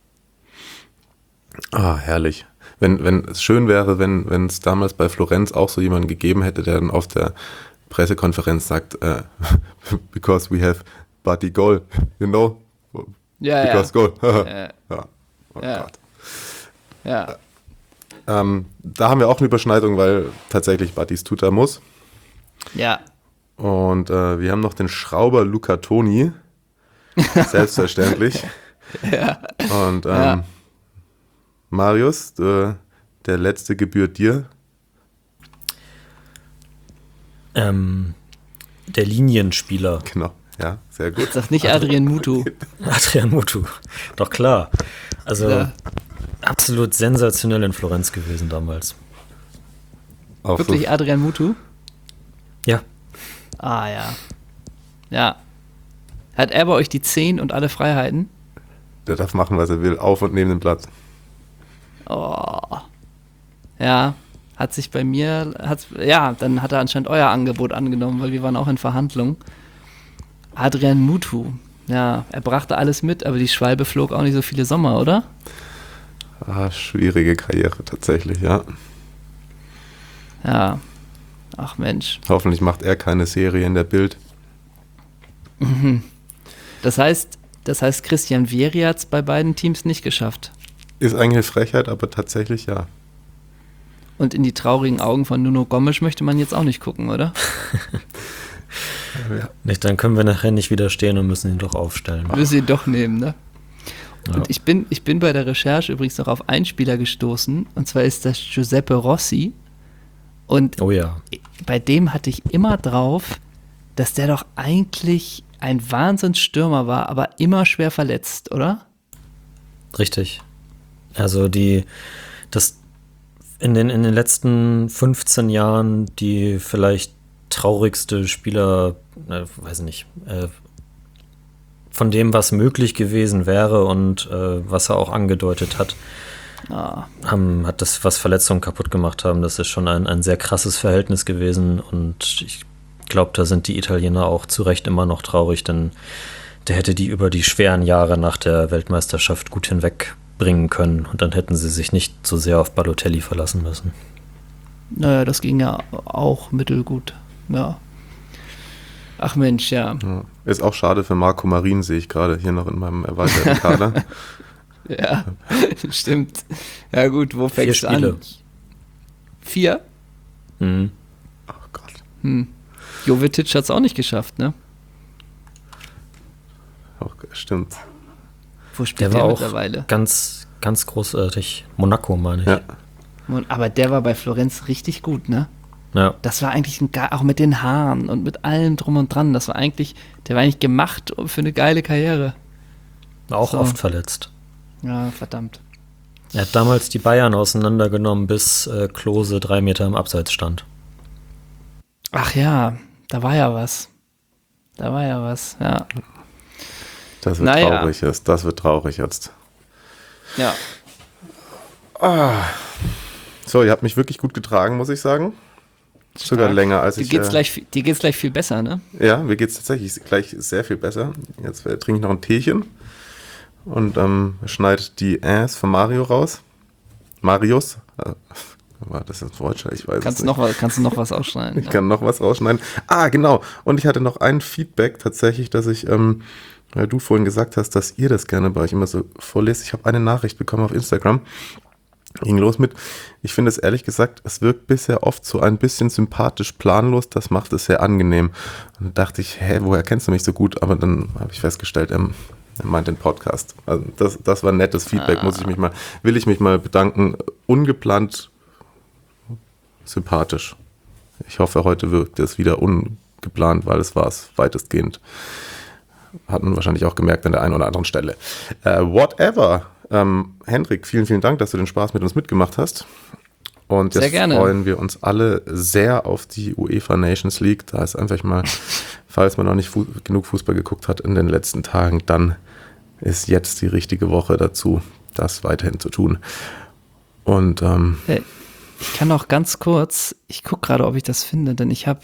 Ah, herrlich. Wenn es schön wäre, wenn es damals bei Florenz auch so jemanden gegeben hätte, der dann auf der Pressekonferenz sagt, because we have Batigol, you know? Ja, because goal. Ja. Oh Ja. Gott. Ja. Da haben wir auch eine Überschneidung, weil tatsächlich Batistuta muss. Ja. Und wir haben noch den Schrauber Luca Toni. Selbstverständlich. Ja. Und Marius, der letzte gebührt dir. Der Linienspieler. Genau, ja, sehr gut. Sag nicht Adrian Mutu. Adrian Mutu. Doch klar. Also Ja. absolut sensationell in Florenz gewesen damals. Auch Wirklich so, Adrian Mutu? Ja. Ah, ja. Ja. Hat er bei euch die 10 und alle Freiheiten? der darf machen, was er will, auf und neben dem Platz. Oh. Ja, hat sich bei mir, dann hat er anscheinend euer Angebot angenommen, weil wir waren auch in Verhandlungen. Adrian Mutu, ja, er brachte alles mit, aber die Schwalbe flog auch nicht so viele Sommer, oder? Ah, schwierige Karriere tatsächlich, ja. Ja, ach Mensch. Hoffentlich macht er keine Serie in der Bild. Das heißt, Christian Vieri hat es bei beiden Teams nicht geschafft. Ist eigentlich eine Frechheit, aber tatsächlich ja. Und in die traurigen Augen von Nuno Gomes möchte man jetzt auch nicht gucken, oder? Nicht, dann können wir nachher nicht widerstehen und müssen ihn doch aufstellen. Müssen ihn doch nehmen, ne? Ja. Und ich bin bei der Recherche übrigens noch auf einen Spieler gestoßen, und zwar ist das Giuseppe Rossi. Und Oh ja. bei dem hatte ich immer drauf, dass der doch eigentlich ein Wahnsinnsstürmer war, aber immer schwer verletzt, oder? Richtig. Also in den letzten 15 Jahren die vielleicht traurigste Spieler, weiß nicht, von dem, was möglich gewesen wäre und was er auch angedeutet hat, hat das, was Verletzungen kaputt gemacht haben. Das ist schon ein sehr krasses Verhältnis gewesen und ich glaube, da sind die Italiener auch zu Recht immer noch traurig, denn der hätte die über die schweren Jahre nach der Weltmeisterschaft gut hinwegbringen können und dann hätten sie sich nicht so sehr auf Balotelli verlassen müssen. Naja, das ging ja auch mittelgut, ja. Ach Mensch, ja. Ja. Ist auch schade für Marco Marin, sehe ich gerade hier noch in meinem erweiterten Kader. Ja, stimmt. Ja gut, wo fängst du an? 4? Mhm. Oh Gott. Jovetic hat es auch nicht geschafft, ne? Auch, stimmt. Wo spielt Der war der auch mittlerweile? ganz, ganz großartig. Monaco, meine ich. Ja. Aber der war bei Florenz richtig gut, ne? Ja. Das war eigentlich auch mit den Haaren und mit allem drum und dran. Der war eigentlich gemacht für eine geile Karriere. Auch So. oft verletzt. Ja, verdammt. Er hat damals die Bayern auseinandergenommen, bis Klose 3 Meter im Abseits stand. Ach ja, da war ja was. Ja. Das wird traurig jetzt. Das wird traurig jetzt. Ja. So, ihr habt mich wirklich gut getragen, muss ich sagen. Sogar länger als ich... Dir geht's gleich viel besser, ne? Ja, mir geht's tatsächlich gleich sehr viel besser. Jetzt trinke ich noch ein Teechen und schneide die von Mario raus. Marius. War das jetzt Deutscher? Ich weiß es nicht. Kannst du noch was ausschneiden? Ich kann noch was rausschneiden. Genau. Und ich hatte noch ein Feedback tatsächlich, dass ich, weil du vorhin gesagt hast, dass ihr das gerne bei euch immer so vorlest. Ich habe eine Nachricht bekommen auf Instagram. Ging los mit, ich finde es ehrlich gesagt, es wirkt bisher oft so ein bisschen sympathisch planlos, das macht es sehr angenehm. Und da dachte ich, woher kennst du mich so gut? Aber dann habe ich festgestellt, er meint den Podcast. Also das war nettes Feedback, will ich mich mal bedanken. Ungeplant sympathisch. Ich hoffe, heute wirkt es wieder ungeplant, weil es war es weitestgehend. Hat man wahrscheinlich auch gemerkt an der einen oder anderen Stelle. Whatever. Hendrik, vielen, vielen Dank, dass du den Spaß mit uns mitgemacht hast. Und jetzt freuen wir uns alle sehr auf die UEFA Nations League. Da ist einfach mal, falls man noch nicht genug Fußball geguckt hat in den letzten Tagen, dann ist jetzt die richtige Woche dazu, das weiterhin zu tun. Und ich kann auch ganz kurz, ich gucke gerade, ob ich das finde, denn ich habe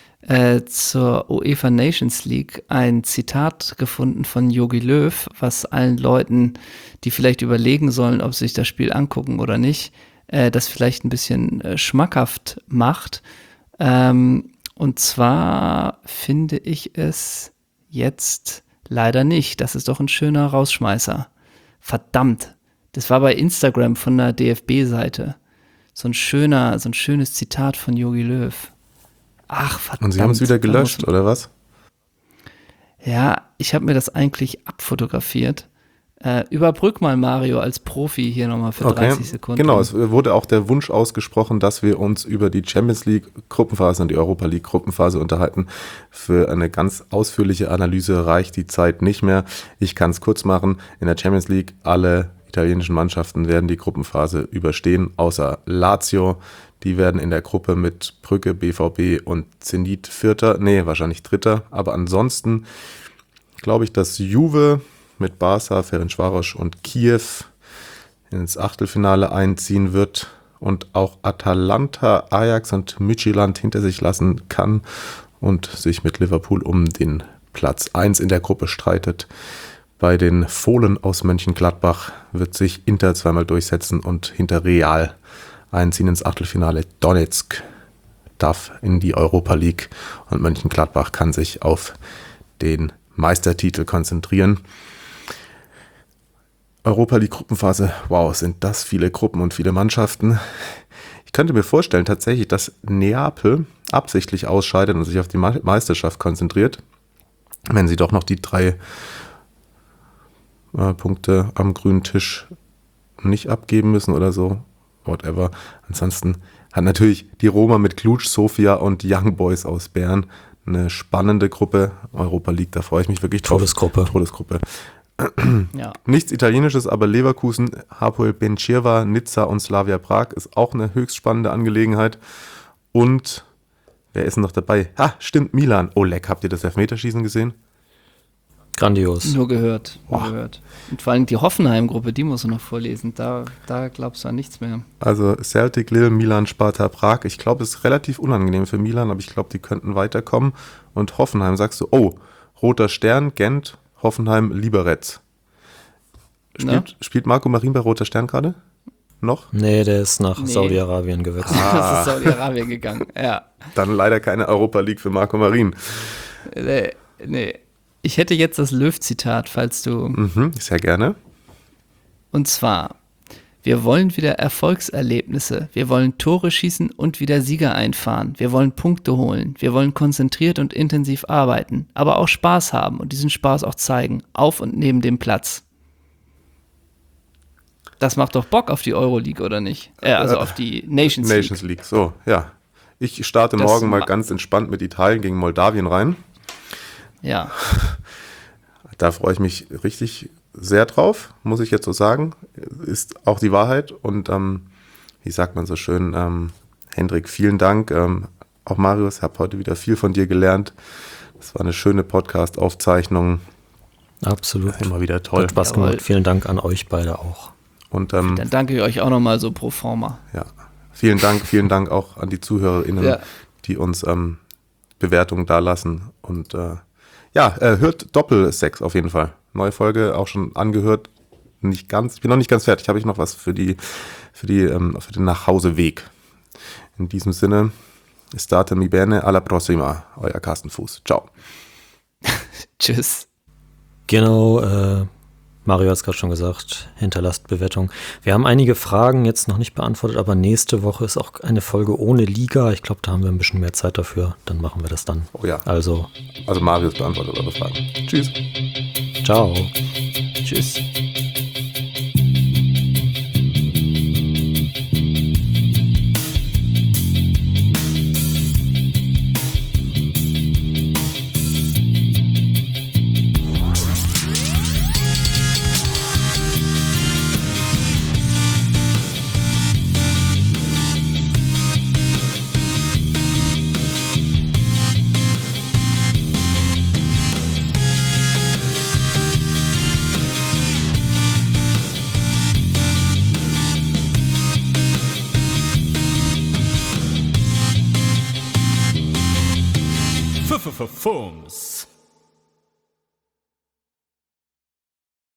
zur UEFA Nations League ein Zitat gefunden von Jogi Löw, was allen Leuten, die vielleicht überlegen sollen, ob sie sich das Spiel angucken oder nicht, das vielleicht ein bisschen schmackhaft macht. Und zwar finde ich es jetzt leider nicht. Das ist doch ein schöner Rausschmeißer. Verdammt. Das war bei Instagram von der DFB-Seite. So ein schönes Zitat von Jogi Löw. Ach, verdammt. Und Sie haben es wieder gelöscht, oder was? Ja, ich habe mir das eigentlich abfotografiert. Überbrück mal, Mario, als Profi hier nochmal für 30 Sekunden. Genau, es wurde auch der Wunsch ausgesprochen, dass wir uns über die Champions League Gruppenphase und die Europa League Gruppenphase unterhalten. Für eine ganz ausführliche Analyse reicht die Zeit nicht mehr. Ich kann es kurz machen. In der Champions League, alle italienischen Mannschaften werden die Gruppenphase überstehen, außer Lazio. Die werden in der Gruppe mit Brügge, BVB und Zenit wahrscheinlich Dritter. Aber ansonsten glaube ich, dass Juve mit Barca, Ferencváros und Kiew ins Achtelfinale einziehen wird und auch Atalanta, Ajax und Midtjylland hinter sich lassen kann und sich mit Liverpool um den Platz 1 in der Gruppe streitet. Bei den Fohlen aus Mönchengladbach wird sich Inter zweimal durchsetzen und hinter Real einziehen ins Achtelfinale. Donetsk darf in die Europa League und Mönchengladbach kann sich auf den Meistertitel konzentrieren. Europa League Gruppenphase, wow, sind das viele Gruppen und viele Mannschaften. Ich könnte mir vorstellen tatsächlich, dass Neapel absichtlich ausscheidet und sich auf die Meisterschaft konzentriert, wenn sie doch noch die 3 Punkte am grünen Tisch nicht abgeben müssen oder so. Whatever. Ansonsten hat natürlich die Roma mit Cluj, Sofia und Young Boys aus Bern eine spannende Gruppe. Europa League, da freue ich mich wirklich drauf. Todesgruppe. Ja. Nichts Italienisches, aber Leverkusen, Hapoel Bencirva, Nizza und Slavia Prag ist auch eine höchst spannende Angelegenheit. Und wer ist denn noch dabei? Stimmt, Milan. Oh, leck, habt ihr das Elfmeterschießen gesehen? Grandios. Nur gehört. Und vor allem die Hoffenheim-Gruppe, die musst du noch vorlesen. Da glaubst du an nichts mehr. Also Celtic, Lille, Milan, Sparta, Prag. Ich glaube, es ist relativ unangenehm für Milan, aber ich glaube, die könnten weiterkommen. Und Hoffenheim, sagst du, Roter Stern, Gent, Hoffenheim, Liberec. Spielt Marco Marin bei Roter Stern gerade? Noch? Nee, der ist nach Saudi-Arabien gewechselt. Das ist Saudi-Arabien gegangen, ja. Dann leider keine Europa League für Marco Marin. Nee. Ich hätte jetzt das Löw-Zitat, falls du... Sehr gerne. Und zwar, wir wollen wieder Erfolgserlebnisse, wir wollen Tore schießen und wieder Sieger einfahren, wir wollen Punkte holen, wir wollen konzentriert und intensiv arbeiten, aber auch Spaß haben und diesen Spaß auch zeigen, auf und neben dem Platz. Das macht doch Bock auf die Euroleague, oder nicht? Also auf die Nations League. Nations League, so, ja. Ich starte morgen mal ganz entspannt mit Italien gegen Moldawien rein. Ja. Da freue ich mich richtig sehr drauf, muss ich jetzt so sagen. Ist auch die Wahrheit. Und wie sagt man so schön, Hendrik, vielen Dank. Auch Marius, ich habe heute wieder viel von dir gelernt. Das war eine schöne Podcast-Aufzeichnung. Absolut. Immer wieder toll. Hat Spaß gemacht. Vielen Dank an euch beide auch. Und Dann danke ich euch auch nochmal so pro forma. ja, vielen Dank auch an die ZuhörerInnen, die uns Bewertungen dalassen. Und hört Doppelsex auf jeden Fall. Neue Folge auch schon angehört. Ich bin noch nicht ganz fertig. Habe ich noch was für den Nachhauseweg. In diesem Sinne, state mi bene, alla prossima. Euer Carsten Fuß. Ciao. Tschüss. Genau, Mario hat es gerade schon gesagt, hinterlasst Bewertung. Wir haben einige Fragen jetzt noch nicht beantwortet, aber nächste Woche ist auch eine Folge ohne Liga. Ich glaube, da haben wir ein bisschen mehr Zeit dafür. Dann machen wir das dann. Oh ja. Also Marius beantwortet eure Fragen. Tschüss. Ciao. Tschüss. Fums.